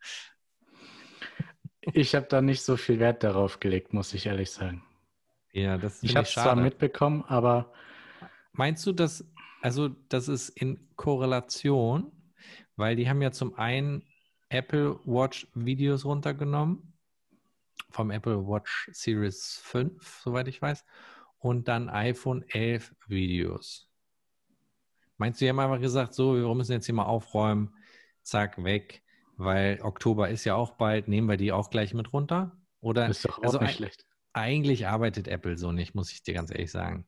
Ich habe da nicht so viel Wert darauf gelegt, muss ich ehrlich sagen. Ja, das Ich finde habe ich es zwar schade. mitbekommen, aber Meinst du, also das ist in Korrelation, weil die haben ja zum einen Apple Watch Videos runtergenommen, vom Apple Watch Series 5, soweit ich weiß, und dann iPhone 11 Videos. Meinst du, die haben einfach gesagt, so, wir müssen jetzt hier mal aufräumen, zack, weg, weil Oktober ist ja auch bald, nehmen wir die auch gleich mit runter? Oder, ist doch also auch nicht schlecht. eigentlich arbeitet Apple so nicht, muss ich dir ganz ehrlich sagen.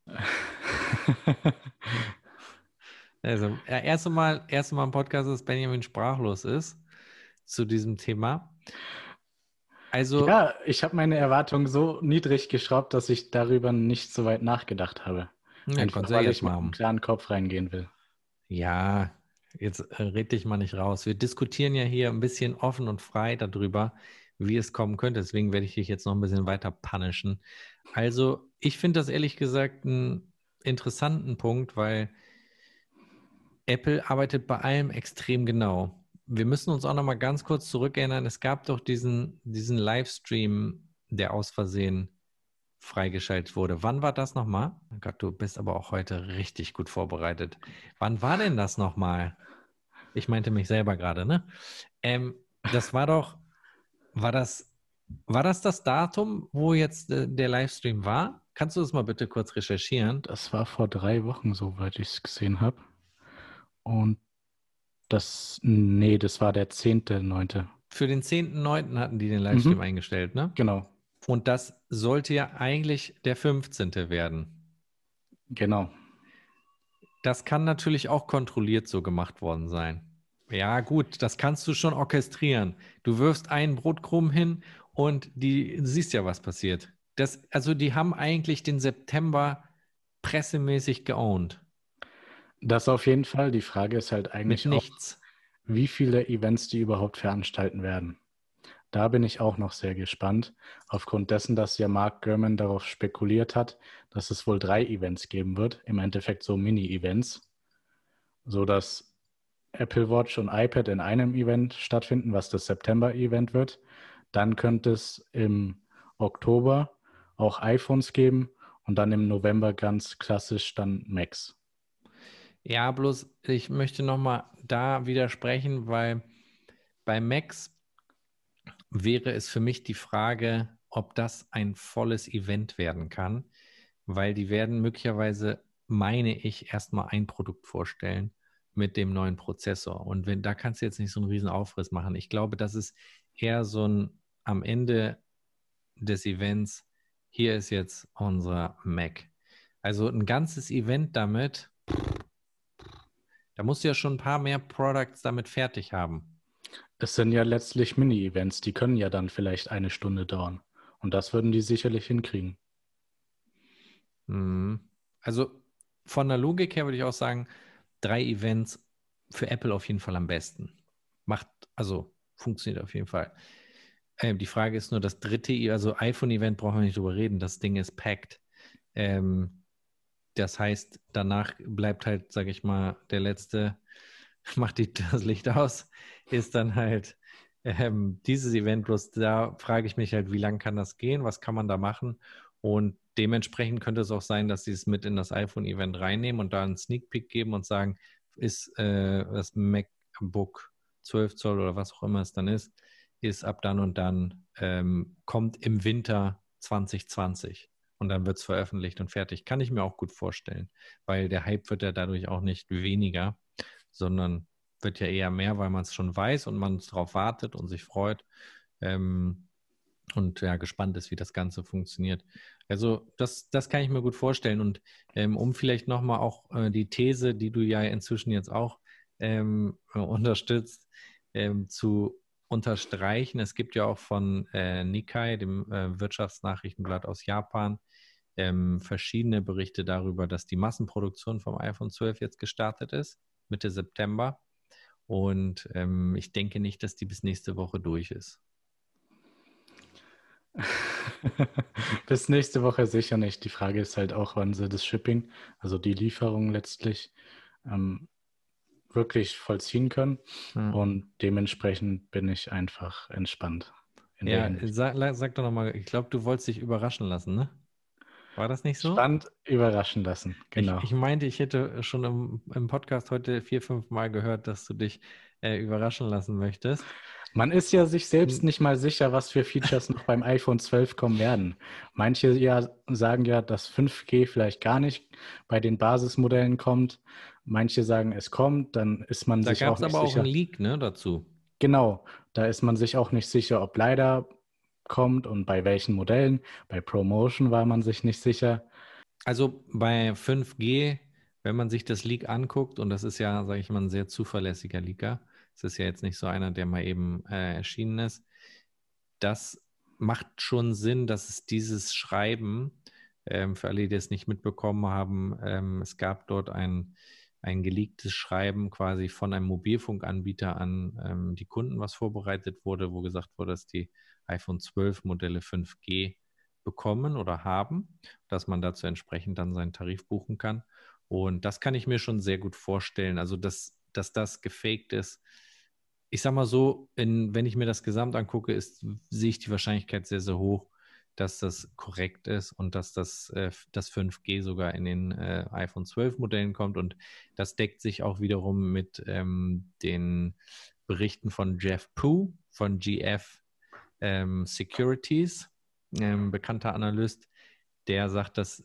Also, erst einmal im Podcast, dass Benjamin sprachlos ist zu diesem Thema. Also, Ja, ich habe meine Erwartungen so niedrig geschraubt, dass ich darüber nicht so weit nachgedacht habe. ja, Einfach kannst du ja weil jetzt ich mit einem machen. klaren Kopf reingehen will. Ja, jetzt red dich mal nicht raus. Wir diskutieren ja hier ein bisschen offen und frei darüber, wie es kommen könnte. Deswegen werde ich dich jetzt noch ein bisschen weiter punishen. Also, ich finde das ehrlich gesagt einen interessanten Punkt, weil Apple arbeitet bei allem extrem genau. Wir müssen uns auch noch mal ganz kurz zurückerinnern. Es gab doch diesen Livestream, der aus Versehen freigeschaltet wurde. Wann war das nochmal? Oh Gott, du bist aber auch heute richtig gut vorbereitet. Wann war denn das nochmal? Ich meinte mich selber gerade, ne? Das war doch, war das, war das Datum, wo jetzt der Livestream war? Kannst du das mal bitte kurz recherchieren? Das war vor 3 Wochen, soweit ich es gesehen habe. Und nee, das war der 10.9. Für den 10.9. hatten die den Livestream Mhm, eingestellt, ne? genau, Und das sollte ja eigentlich der 15. werden. genau. Das kann natürlich auch kontrolliert so gemacht worden sein. Ja, gut, das kannst du schon orchestrieren. Du wirfst einen Brotkrumm hin und du siehst ja, was passiert. Also die haben eigentlich den September pressemäßig geowned. Das auf jeden Fall. Die Frage ist halt Mit eigentlich auch, nichts. wie viele Events die überhaupt veranstalten werden. Da bin ich auch noch sehr gespannt, aufgrund dessen, dass ja Mark Gurman darauf spekuliert hat, dass es wohl 3 Events geben wird, im Endeffekt so Mini-Events, sodass Apple Watch und iPad in einem Event stattfinden, was das September-Event wird. Dann könnte es im Oktober auch iPhones geben und dann im November ganz klassisch dann Macs. Ja, bloß ich möchte nochmal da widersprechen, weil bei Max wäre es für mich die Frage, ob das ein volles Event werden kann, weil die werden möglicherweise, meine ich, erstmal ein Produkt vorstellen mit dem neuen Prozessor. Und da kannst du jetzt nicht so einen riesen Aufriss machen. Ich glaube, das ist eher so ein am Ende des Events, hier ist jetzt unser Mac. Also ein ganzes Event damit, da musst du ja schon ein paar mehr Products damit fertig haben. Es sind ja letztlich Mini-Events, die können ja dann vielleicht eine Stunde dauern. Und das würden die sicherlich hinkriegen. Also von der Logik her würde ich auch sagen, 3 Events für Apple auf jeden Fall am besten. Funktioniert auf jeden Fall. Die Frage ist nur, das dritte, also iPhone-Event brauchen wir nicht drüber reden, das Ding ist packed. Das heißt, danach bleibt halt, sage ich mal, der letzte, macht das Licht aus, ist dann halt dieses Event. Bloß da frage ich mich halt, wie lang kann das gehen? Was kann man da machen? Und dementsprechend könnte es auch sein, dass sie es mit in das iPhone-Event reinnehmen und da einen Sneak Peek geben und sagen, ist das MacBook 12 Zoll oder was auch immer es dann ist ab dann und dann, kommt im Winter 2020 und dann wird es veröffentlicht und fertig. Kann ich mir auch gut vorstellen, weil der Hype wird ja dadurch auch nicht weniger, sondern wird ja eher mehr, weil man es schon weiß und man darauf wartet und sich freut und ja, gespannt ist, wie das Ganze funktioniert. Also das kann ich mir gut vorstellen. Und um vielleicht nochmal auch die These, die du ja inzwischen jetzt auch unterstützt, zu unterstreichen. Es gibt ja auch von Nikkei, dem Wirtschaftsnachrichtenblatt aus Japan, verschiedene Berichte darüber, dass die Massenproduktion vom iPhone 12 jetzt gestartet ist, Mitte September. Und ich denke nicht, dass die bis nächste Woche durch ist. Bis nächste Woche sicher nicht. Die Frage ist halt auch, wann sie das Shipping, also die Lieferung letztlich, wirklich vollziehen können. Und dementsprechend bin ich einfach entspannt. Ja, sag doch nochmal, ich glaube, du wolltest dich überraschen lassen, ne? War das nicht so? Spannend überraschen lassen, genau. Ich meinte, ich hätte schon im Podcast heute 4, 5 Mal gehört, dass du dich überraschen lassen möchtest. Man ist ja sich selbst nicht mal sicher, was für Features noch beim iPhone 12 kommen werden. Manche ja sagen ja, dass 5G vielleicht gar nicht bei den Basismodellen kommt. Manche sagen, es kommt, dann ist man sich auch nicht sicher. Da gab es aber auch einen Leak, ne, dazu. Genau, da ist man sich auch nicht sicher, ob LiDAR kommt und bei welchen Modellen. Bei ProMotion war man sich nicht sicher. Also bei 5G, wenn man sich das Leak anguckt, und das ist ja, sage ich mal, ein sehr zuverlässiger Leaker, es ist ja jetzt nicht so einer, der mal eben erschienen ist, das macht schon Sinn, dass es dieses Schreiben, für alle, die es nicht mitbekommen haben, es gab dort ein geleaktes Schreiben quasi von einem Mobilfunkanbieter an die Kunden, was vorbereitet wurde, wo gesagt wurde, dass die iPhone 12 Modelle 5G bekommen oder haben, dass man dazu entsprechend dann seinen Tarif buchen kann. Und das kann ich mir schon sehr gut vorstellen. Also, dass das gefaked ist. Ich sag mal so, wenn ich mir das Gesamt angucke, sehe ich die Wahrscheinlichkeit sehr, sehr hoch, dass das korrekt ist und dass das 5G sogar in den iPhone 12 Modellen kommt. Und das deckt sich auch wiederum mit den Berichten von Jeff Pu von GF Securities, bekannter Analyst, der sagt, dass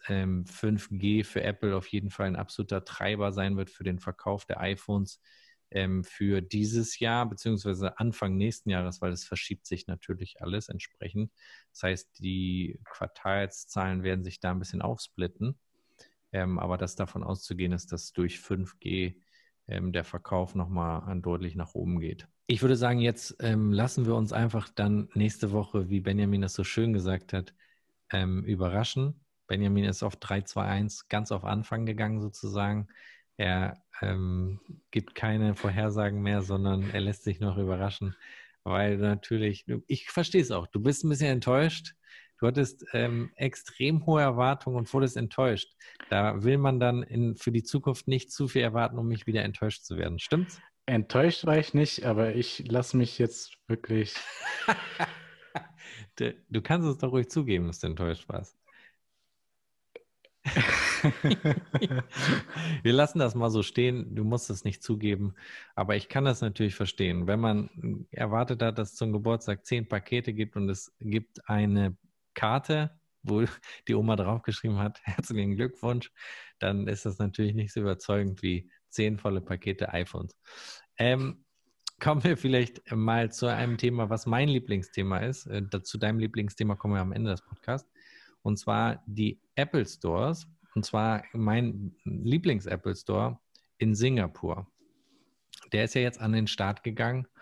5G für Apple auf jeden Fall ein absoluter Treiber sein wird für den Verkauf der iPhones für dieses Jahr, beziehungsweise Anfang nächsten Jahres, weil es verschiebt sich natürlich alles entsprechend. Das heißt, die Quartalszahlen werden sich da ein bisschen aufsplitten, aber dass davon auszugehen ist, dass durch 5G der Verkauf nochmal deutlich nach oben geht. Ich würde sagen, jetzt lassen wir uns einfach dann nächste Woche, wie Benjamin das so schön gesagt hat, überraschen. Benjamin ist auf 3-2-1 ganz auf Anfang gegangen sozusagen. Er gibt keine Vorhersagen mehr, sondern er lässt sich noch überraschen, weil natürlich, ich verstehe es auch, du bist ein bisschen enttäuscht. Du hattest extrem hohe Erwartungen und wurdest enttäuscht. Da will man dann für die Zukunft nicht zu viel erwarten, um nicht wieder enttäuscht zu werden. Stimmt's? Enttäuscht war ich nicht, aber ich lasse mich jetzt wirklich. Du kannst es doch ruhig zugeben, dass du enttäuscht warst. Wir lassen das mal so stehen. Du musst es nicht zugeben. Aber ich kann das natürlich verstehen. Wenn man erwartet hat, dass es zum Geburtstag 10 Pakete gibt und es gibt eine Karte, wo die Oma draufgeschrieben hat, herzlichen Glückwunsch, dann ist das natürlich nicht so überzeugend wie 10 volle Pakete iPhones. Kommen wir vielleicht mal zu einem Thema, was mein Lieblingsthema ist. Zu deinem Lieblingsthema kommen wir am Ende des Podcasts. Und zwar die Apple Stores. Und zwar mein Lieblings-Apple Store in Singapur. Der ist ja jetzt an den Start gegangen.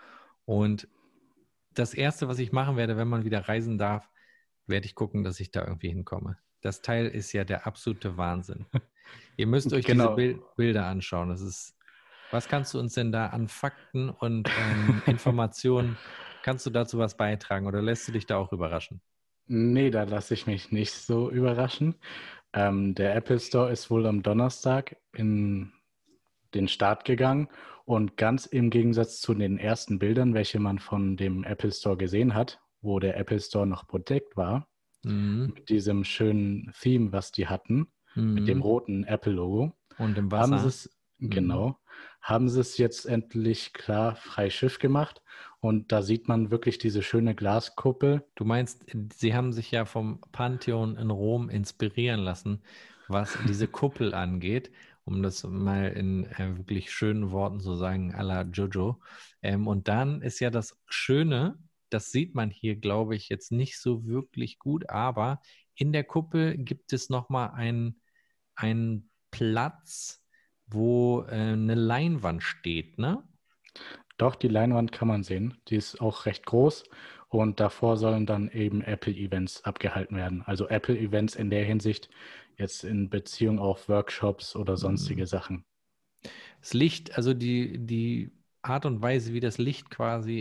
Und das Erste, was ich machen werde, wenn man wieder reisen darf, werde ich gucken, dass ich da irgendwie hinkomme. Das Teil ist ja der absolute Wahnsinn. Ihr müsst euch diese Genau. Bilder anschauen. Was kannst du uns denn da an Fakten und Informationen, kannst du dazu was beitragen oder lässt du dich da auch überraschen? Nee, da lasse ich mich nicht so überraschen. Der Apple Store ist wohl am Donnerstag in den Start gegangen und ganz im Gegensatz zu den ersten Bildern, welche man von dem Apple Store gesehen hat, wo der Apple Store noch bedeckt war, Mhm. mit diesem schönen Theme, was die hatten, mit dem Mhm. roten Apple-Logo, Und im haben sie Wasser. es, Mhm. genau, haben sie es jetzt endlich klar frei Schiff gemacht und da sieht man wirklich diese schöne Glaskuppel. Du meinst, sie haben sich ja vom Pantheon in Rom inspirieren lassen, was diese Kuppel angeht, um das mal in wirklich schönen Worten zu sagen, à la Jojo. Und dann ist ja das Schöne, das sieht man hier, glaube ich, jetzt nicht so wirklich gut, aber in der Kuppel gibt es nochmal einen Platz, wo eine Leinwand steht, ne? Doch, die Leinwand kann man sehen. Die ist auch recht groß und davor sollen dann eben Apple-Events abgehalten werden. Also Apple-Events in der Hinsicht jetzt in Beziehung auf Workshops oder sonstige Sachen. Das Licht, also die Art und Weise, wie das Licht quasi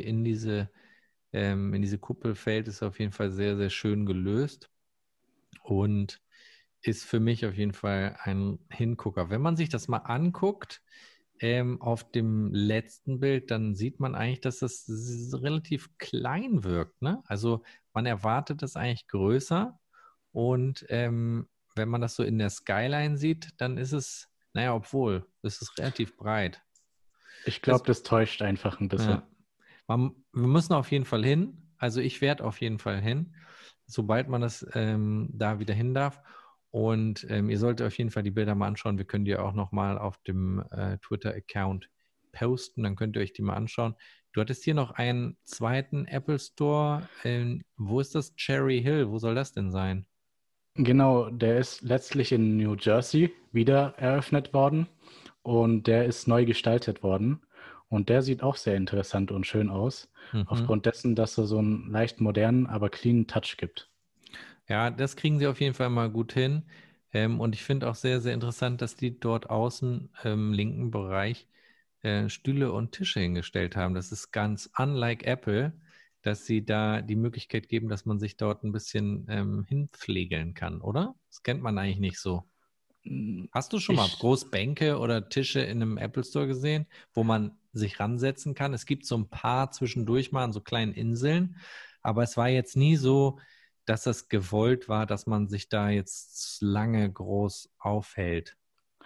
in diese Kuppel fällt, ist auf jeden Fall sehr, sehr schön gelöst und ist für mich auf jeden Fall ein Hingucker. Wenn man sich das mal anguckt, auf dem letzten Bild, dann sieht man eigentlich, dass das relativ klein wirkt, ne? Also man erwartet das eigentlich größer und wenn man das so in der Skyline sieht, dann ist es, naja, obwohl, es ist relativ breit. Ich Das, glaube, das täuscht einfach ein bisschen. ja. Wir müssen auf jeden Fall hin. Also ich werde auf jeden Fall hin, sobald man das da wieder hin darf. Und ihr solltet auf jeden Fall die Bilder mal anschauen. Wir können die auch nochmal auf dem Twitter-Account posten. Dann könnt ihr euch die mal anschauen. Du hattest hier noch einen zweiten Apple Store. Wo ist das? Cherry Hill. Wo soll das denn sein? Genau, der ist letztlich in New Jersey wieder eröffnet worden und der ist neu gestaltet worden. Und der sieht auch sehr interessant und schön aus, Mhm. aufgrund dessen, dass er so einen leicht modernen, aber cleanen Touch gibt. Ja, das kriegen sie auf jeden Fall mal gut hin. Und ich finde auch sehr, sehr interessant, dass die dort außen im linken Bereich Stühle und Tische hingestellt haben. Das ist ganz unlike Apple, dass sie da die Möglichkeit geben, dass man sich dort ein bisschen hinpflegeln kann, oder? Das kennt man eigentlich nicht so. Hast du schon mal Ich, Großbänke oder Tische in einem Apple Store gesehen, wo man sich ransetzen kann? Es gibt so ein paar zwischendurch mal an so kleinen Inseln, aber es war jetzt nie so, dass das gewollt war, dass man sich da jetzt lange groß aufhält.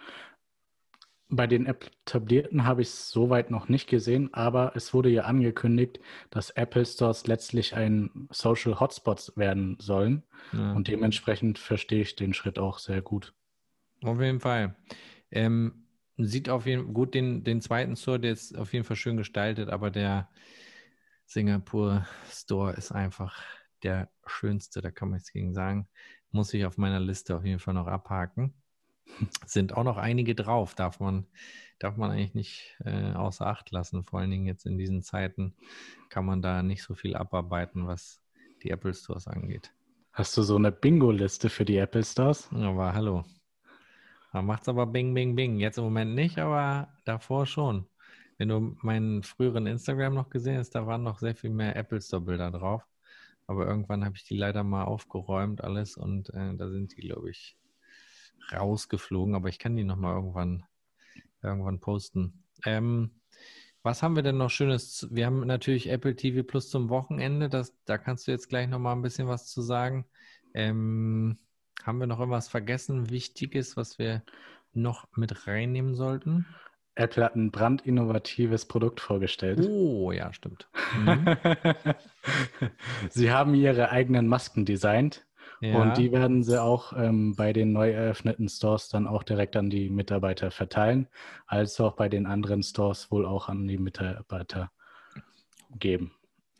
Bei den etablierten habe ich es soweit noch nicht gesehen, aber es wurde ja angekündigt, dass Apple Stores letztlich ein Social Hotspot werden sollen. Ja, Und dementsprechend verstehe ich den Schritt auch sehr gut. auf jeden Fall. Sieht auf jeden Fall gut, den zweiten Store, der ist auf jeden Fall schön gestaltet, aber der Singapur Store ist einfach der schönste, da kann man nichts gegen sagen. Muss ich auf meiner Liste auf jeden Fall noch abhaken. Sind auch noch einige drauf, darf man eigentlich nicht außer Acht lassen. Vor allen Dingen jetzt in diesen Zeiten kann man da nicht so viel abarbeiten, was die Apple Stores angeht. Hast du so eine Bingo-Liste für die Apple Stores? Aber hallo, da macht's aber Bing, Bing, Bing. Jetzt im Moment nicht, aber davor schon. Wenn du meinen früheren Instagram noch gesehen hast, da waren noch sehr viel mehr Apple Store Bilder drauf. Aber irgendwann habe ich die leider mal aufgeräumt, alles, und da sind die, glaube ich, rausgeflogen. Aber ich kann die nochmal irgendwann posten. Was haben wir denn noch Schönes? Wir haben natürlich Apple TV Plus zum Wochenende. Da kannst du jetzt gleich nochmal ein bisschen was zu sagen. Haben wir noch irgendwas vergessen, Wichtiges, was wir noch mit reinnehmen sollten? Apple hat ein brandinnovatives Produkt vorgestellt. Oh, ja, stimmt. Mhm. Sie haben ihre eigenen Masken designt und Ja, die werden sie auch bei den neu eröffneten Stores dann auch direkt an die Mitarbeiter verteilen, als auch bei den anderen Stores wohl auch an die Mitarbeiter geben.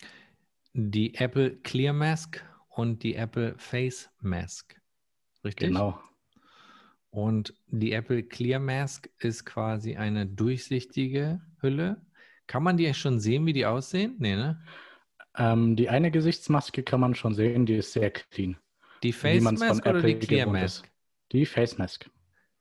die Apple Clear Mask und die Apple Face Mask. Richtig? Genau. Und die Apple Clear Mask ist quasi eine durchsichtige Hülle, Kann man die schon sehen, wie die aussehen? Nee, ne? Die eine Gesichtsmaske kann man schon sehen, die ist sehr clean. Die Wie Face man es von Mask oder die Apple Clear gewohnt ist. Mask? Die Face Mask.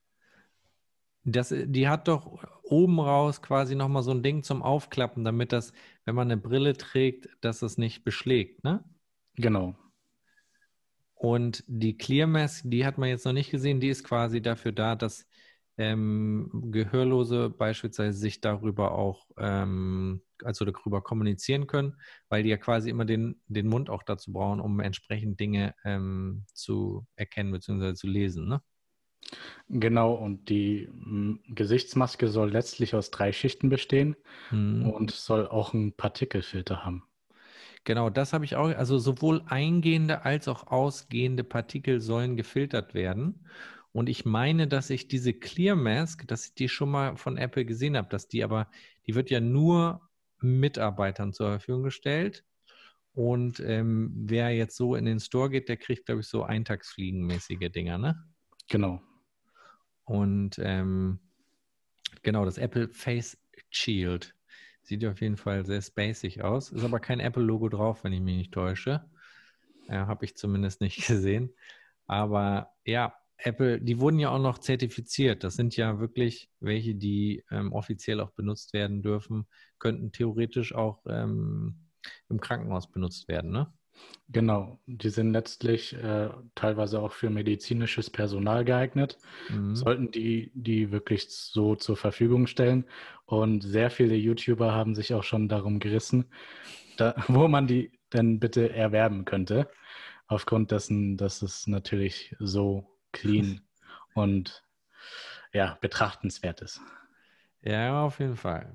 Die hat doch oben raus quasi nochmal so ein Ding zum Aufklappen, damit das, wenn man eine Brille trägt, dass es nicht beschlägt, ne? Genau. Und die Clear Mask, die hat man jetzt noch nicht gesehen, die ist quasi dafür da, dass Gehörlose beispielsweise sich darüber auch, also darüber kommunizieren können, weil die ja quasi immer den Mund auch dazu brauchen, um entsprechend Dinge zu erkennen bzw. zu lesen, ne? Genau, und die Gesichtsmaske soll letztlich aus 3 Schichten bestehen und soll auch einen Partikelfilter haben. Genau, das habe ich auch. Also sowohl eingehende als auch ausgehende Partikel sollen gefiltert werden. Und ich meine, dass ich diese Clear Mask, dass ich die schon mal von Apple gesehen habe, die wird ja nur Mitarbeitern zur Verfügung gestellt. Und wer jetzt so in den Store geht, der kriegt, glaube ich, so Eintagsfliegenmäßige Dinger, ne? Genau. Und genau, das Apple Face Shield. Sieht auf jeden Fall sehr spacig aus. Ist aber kein Apple-Logo drauf, wenn ich mich nicht täusche. Habe ich zumindest nicht gesehen. Aber ja, Apple, die wurden ja auch noch zertifiziert. Das sind ja wirklich welche, die offiziell auch benutzt werden dürfen, könnten theoretisch auch im Krankenhaus benutzt werden, ne? Genau, die sind letztlich teilweise auch für medizinisches Personal geeignet. Sollten die wirklich so zur Verfügung stellen. Und sehr viele YouTuber haben sich auch schon darum gerissen, wo man die denn bitte erwerben könnte. Aufgrund dessen, dass es natürlich so clean und ja, betrachtenswert ist. Ja, auf jeden Fall.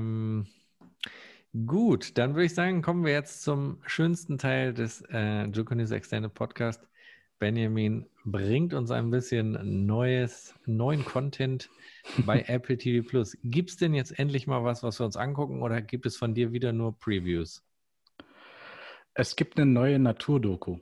Gut, dann würde ich sagen, kommen wir jetzt zum schönsten Teil des Joko News Extended Podcast. Benjamin bringt uns ein bisschen neuen Content bei Apple TV Plus. Gibt es denn jetzt endlich mal was wir uns angucken, oder gibt es von dir wieder nur Previews? Es gibt eine neue Naturdoku.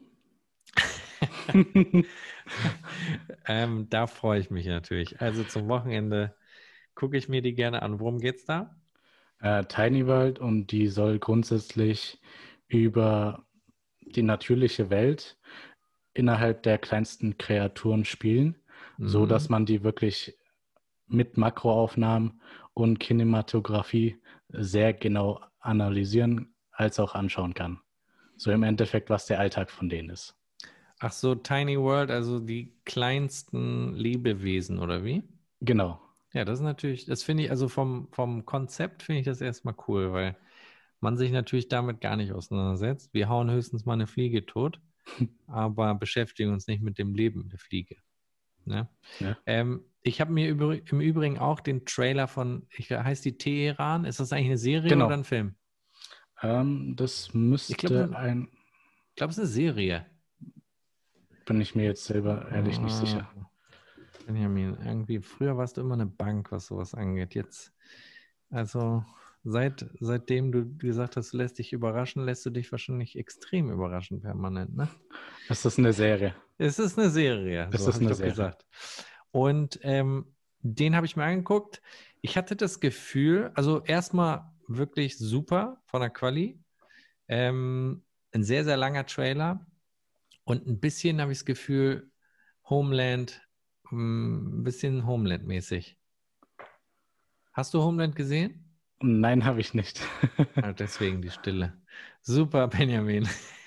Da freue ich mich natürlich. Also zum Wochenende gucke ich mir die gerne an. Worum geht's da? Tiny World, und die soll grundsätzlich über die natürliche Welt innerhalb der kleinsten Kreaturen spielen, so dass man die wirklich mit Makroaufnahmen und Kinematografie sehr genau analysieren als auch anschauen kann. So im Endeffekt, was der Alltag von denen ist. Ach so, Tiny World, also die kleinsten Lebewesen, oder wie? Genau. Ja, das ist natürlich, das finde ich, also vom Konzept finde ich das erstmal cool, weil man sich natürlich damit gar nicht auseinandersetzt. Wir hauen höchstens mal eine Fliege tot, aber beschäftigen uns nicht mit dem Leben der Fliege. Ne? Ja. Ich habe mir im Übrigen auch den Trailer heißt die Teheran? Ist das eigentlich eine Serie Genau. oder ein Film? Das müsste Ich glaube, es ist eine Serie. Bin ich mir jetzt selber ehrlich nicht sicher. Benjamin, irgendwie, früher warst du immer eine Bank, was sowas angeht. Jetzt, also seitdem du gesagt hast, du lässt dich überraschen, lässt du dich wahrscheinlich extrem überraschen permanent, ne? Es ist eine Serie. Es ist eine Serie, Es so ist habe ich eine doch Serie. gesagt. Und den habe ich mir angeguckt. Ich hatte das Gefühl, also erstmal wirklich super von der Quali. Ein sehr, sehr langer Trailer. Und ein bisschen habe ich das Gefühl, Homeland, ein bisschen Homeland-mäßig. Hast du Homeland gesehen? Nein, habe ich nicht. Ah, deswegen die Stille. Super, Benjamin.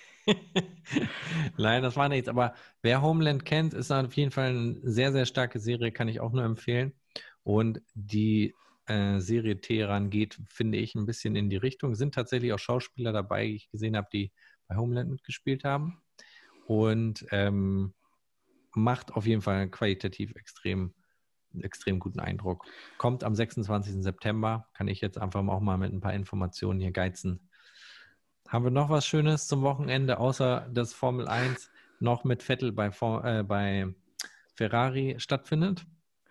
Nein, das war nichts. Aber wer Homeland kennt, ist auf jeden Fall eine sehr, sehr starke Serie, kann ich auch nur empfehlen. Und die Serie Teheran geht, finde ich, ein bisschen in die Richtung. Sind tatsächlich auch Schauspieler dabei, die ich gesehen habe, die bei Homeland mitgespielt haben. Und macht auf jeden Fall qualitativ extrem guten Eindruck. Kommt am 26. September. Kann ich jetzt einfach auch mal mit ein paar Informationen hier geizen. Haben wir noch was Schönes zum Wochenende, außer dass Formel 1 noch mit Vettel bei Ferrari stattfindet?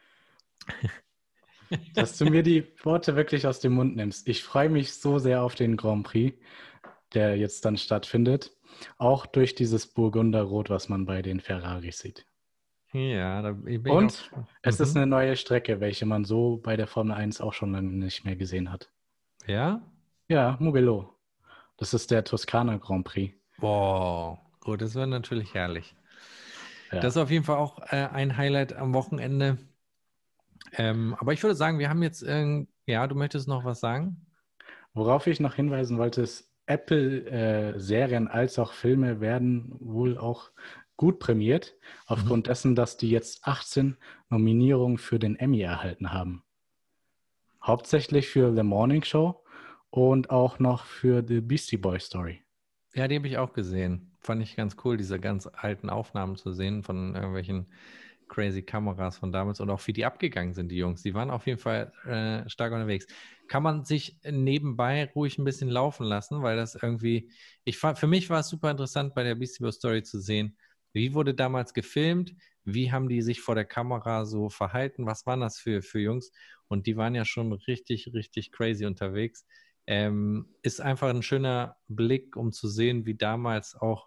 Dass du mir die Worte wirklich aus dem Mund nimmst. Ich freue mich so sehr auf den Grand Prix, der jetzt dann stattfindet. Auch durch dieses Burgunderrot, was man bei den Ferraris sieht. Ja, da bin ich Und auch. es ist eine neue Strecke, welche man so bei der Formel 1 auch schon lange nicht mehr gesehen hat. Ja? Ja, Mugello. Das ist der Toskana Grand Prix. Boah, gut, das wäre natürlich herrlich. Das Ja. ist auf jeden Fall auch ein Highlight am Wochenende. Aber ich würde sagen, wir haben jetzt, ja, du möchtest noch was sagen? Worauf ich noch hinweisen wollte, ist, Apple-Serien als auch Filme werden wohl auch gut prämiert, Mhm. aufgrund dessen, dass die jetzt 18 Nominierungen für den Emmy erhalten haben. Hauptsächlich für The Morning Show und auch noch für The Beastie Boy Story. Ja, die habe ich auch gesehen. Fand ich ganz cool, diese ganz alten Aufnahmen zu sehen von irgendwelchen crazy Kameras von damals und auch wie die abgegangen sind, die Jungs. Die waren auf jeden Fall stark unterwegs. Kann man sich nebenbei ruhig ein bisschen laufen lassen, weil das irgendwie, für mich war es super interessant, bei der Beastie Boy Story zu sehen, wie wurde damals gefilmt, wie haben die sich vor der Kamera so verhalten, was waren das für Jungs? Und die waren ja schon richtig, richtig crazy unterwegs. Ist einfach ein schöner Blick, um zu sehen, wie damals auch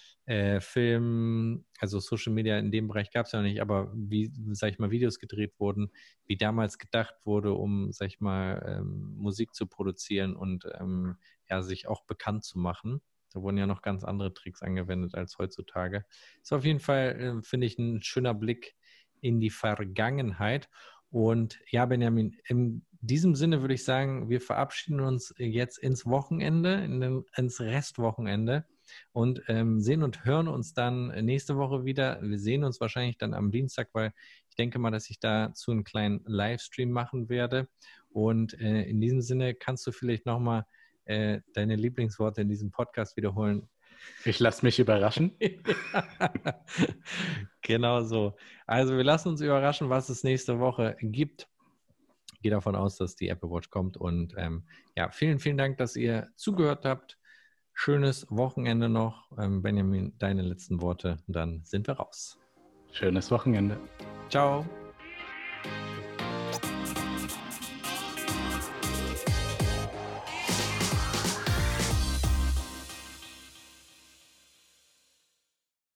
Film, also Social Media in dem Bereich gab es ja noch nicht, aber wie, sag ich mal, Videos gedreht wurden, wie damals gedacht wurde, um, sag ich mal, Musik zu produzieren und ja, sich auch bekannt zu machen. Da wurden ja noch ganz andere Tricks angewendet als heutzutage. Ist auf jeden Fall, finde ich, ein schöner Blick in die Vergangenheit. Und ja, Benjamin, in diesem Sinne würde ich sagen, wir verabschieden uns jetzt ins Wochenende, ins Restwochenende und sehen und hören uns dann nächste Woche wieder. Wir sehen uns wahrscheinlich dann am Dienstag, weil ich denke mal, dass ich dazu einen kleinen Livestream machen werde. Und in diesem Sinne kannst du vielleicht nochmal deine Lieblingsworte in diesem Podcast wiederholen. Ich lasse mich überraschen. Genau so. Also wir lassen uns überraschen, was es nächste Woche gibt. Ich gehe davon aus, dass die Apple Watch kommt. Und ja, vielen, vielen Dank, dass ihr zugehört habt. Schönes Wochenende noch. Benjamin, deine letzten Worte, dann sind wir raus. Schönes Wochenende. Ciao.